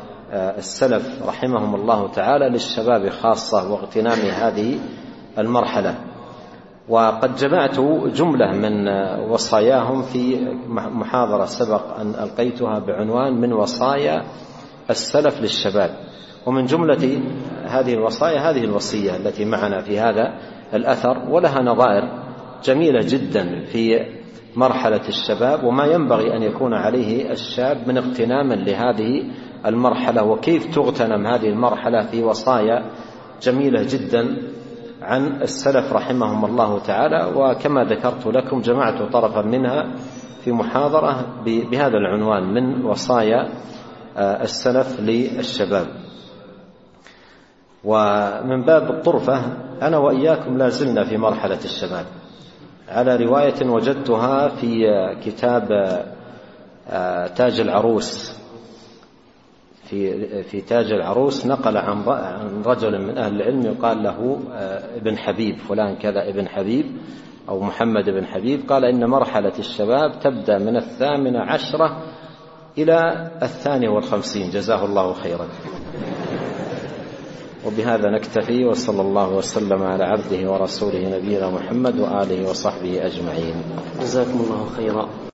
السلف رحمهم الله تعالى للشباب خاصة واغتنام هذه المرحلة، وقد جمعت جملة من وصاياهم في محاضرة سبق أن ألقيتها بعنوان من وصايا السلف للشباب، ومن جملة هذه الوصايا هذه الوصية التي معنا في هذا الأثر، ولها نظائر جميلة جدا في مرحلة الشباب وما ينبغي أن يكون عليه الشاب من اغتنام لهذه المرحلة، وكيف تغتنم هذه المرحلة في وصايا جميلة جدا عن السلف رحمهم الله تعالى. وكما ذكرت لكم جمعت طرفا منها في محاضرة بهذا العنوان من وصايا السلف للشباب. ومن باب الطرفة أنا وإياكم لا زلنا في مرحلة الشباب، على رواية وجدتها في كتاب تاج العروس، في في تاج العروس نقل عن رجل من أهل العلم يقال له ابن حبيب، فلان كذا ابن حبيب أو محمد ابن حبيب، قال إن مرحلة الشباب تبدأ من الثامنة عشرة إلى الثانية والخمسين، جزاه الله خيرا. وبهذا نكتفي، وصلى الله وسلم على عبده ورسوله نبينا محمد وآله وصحبه أجمعين. جزاكم الله خيرا.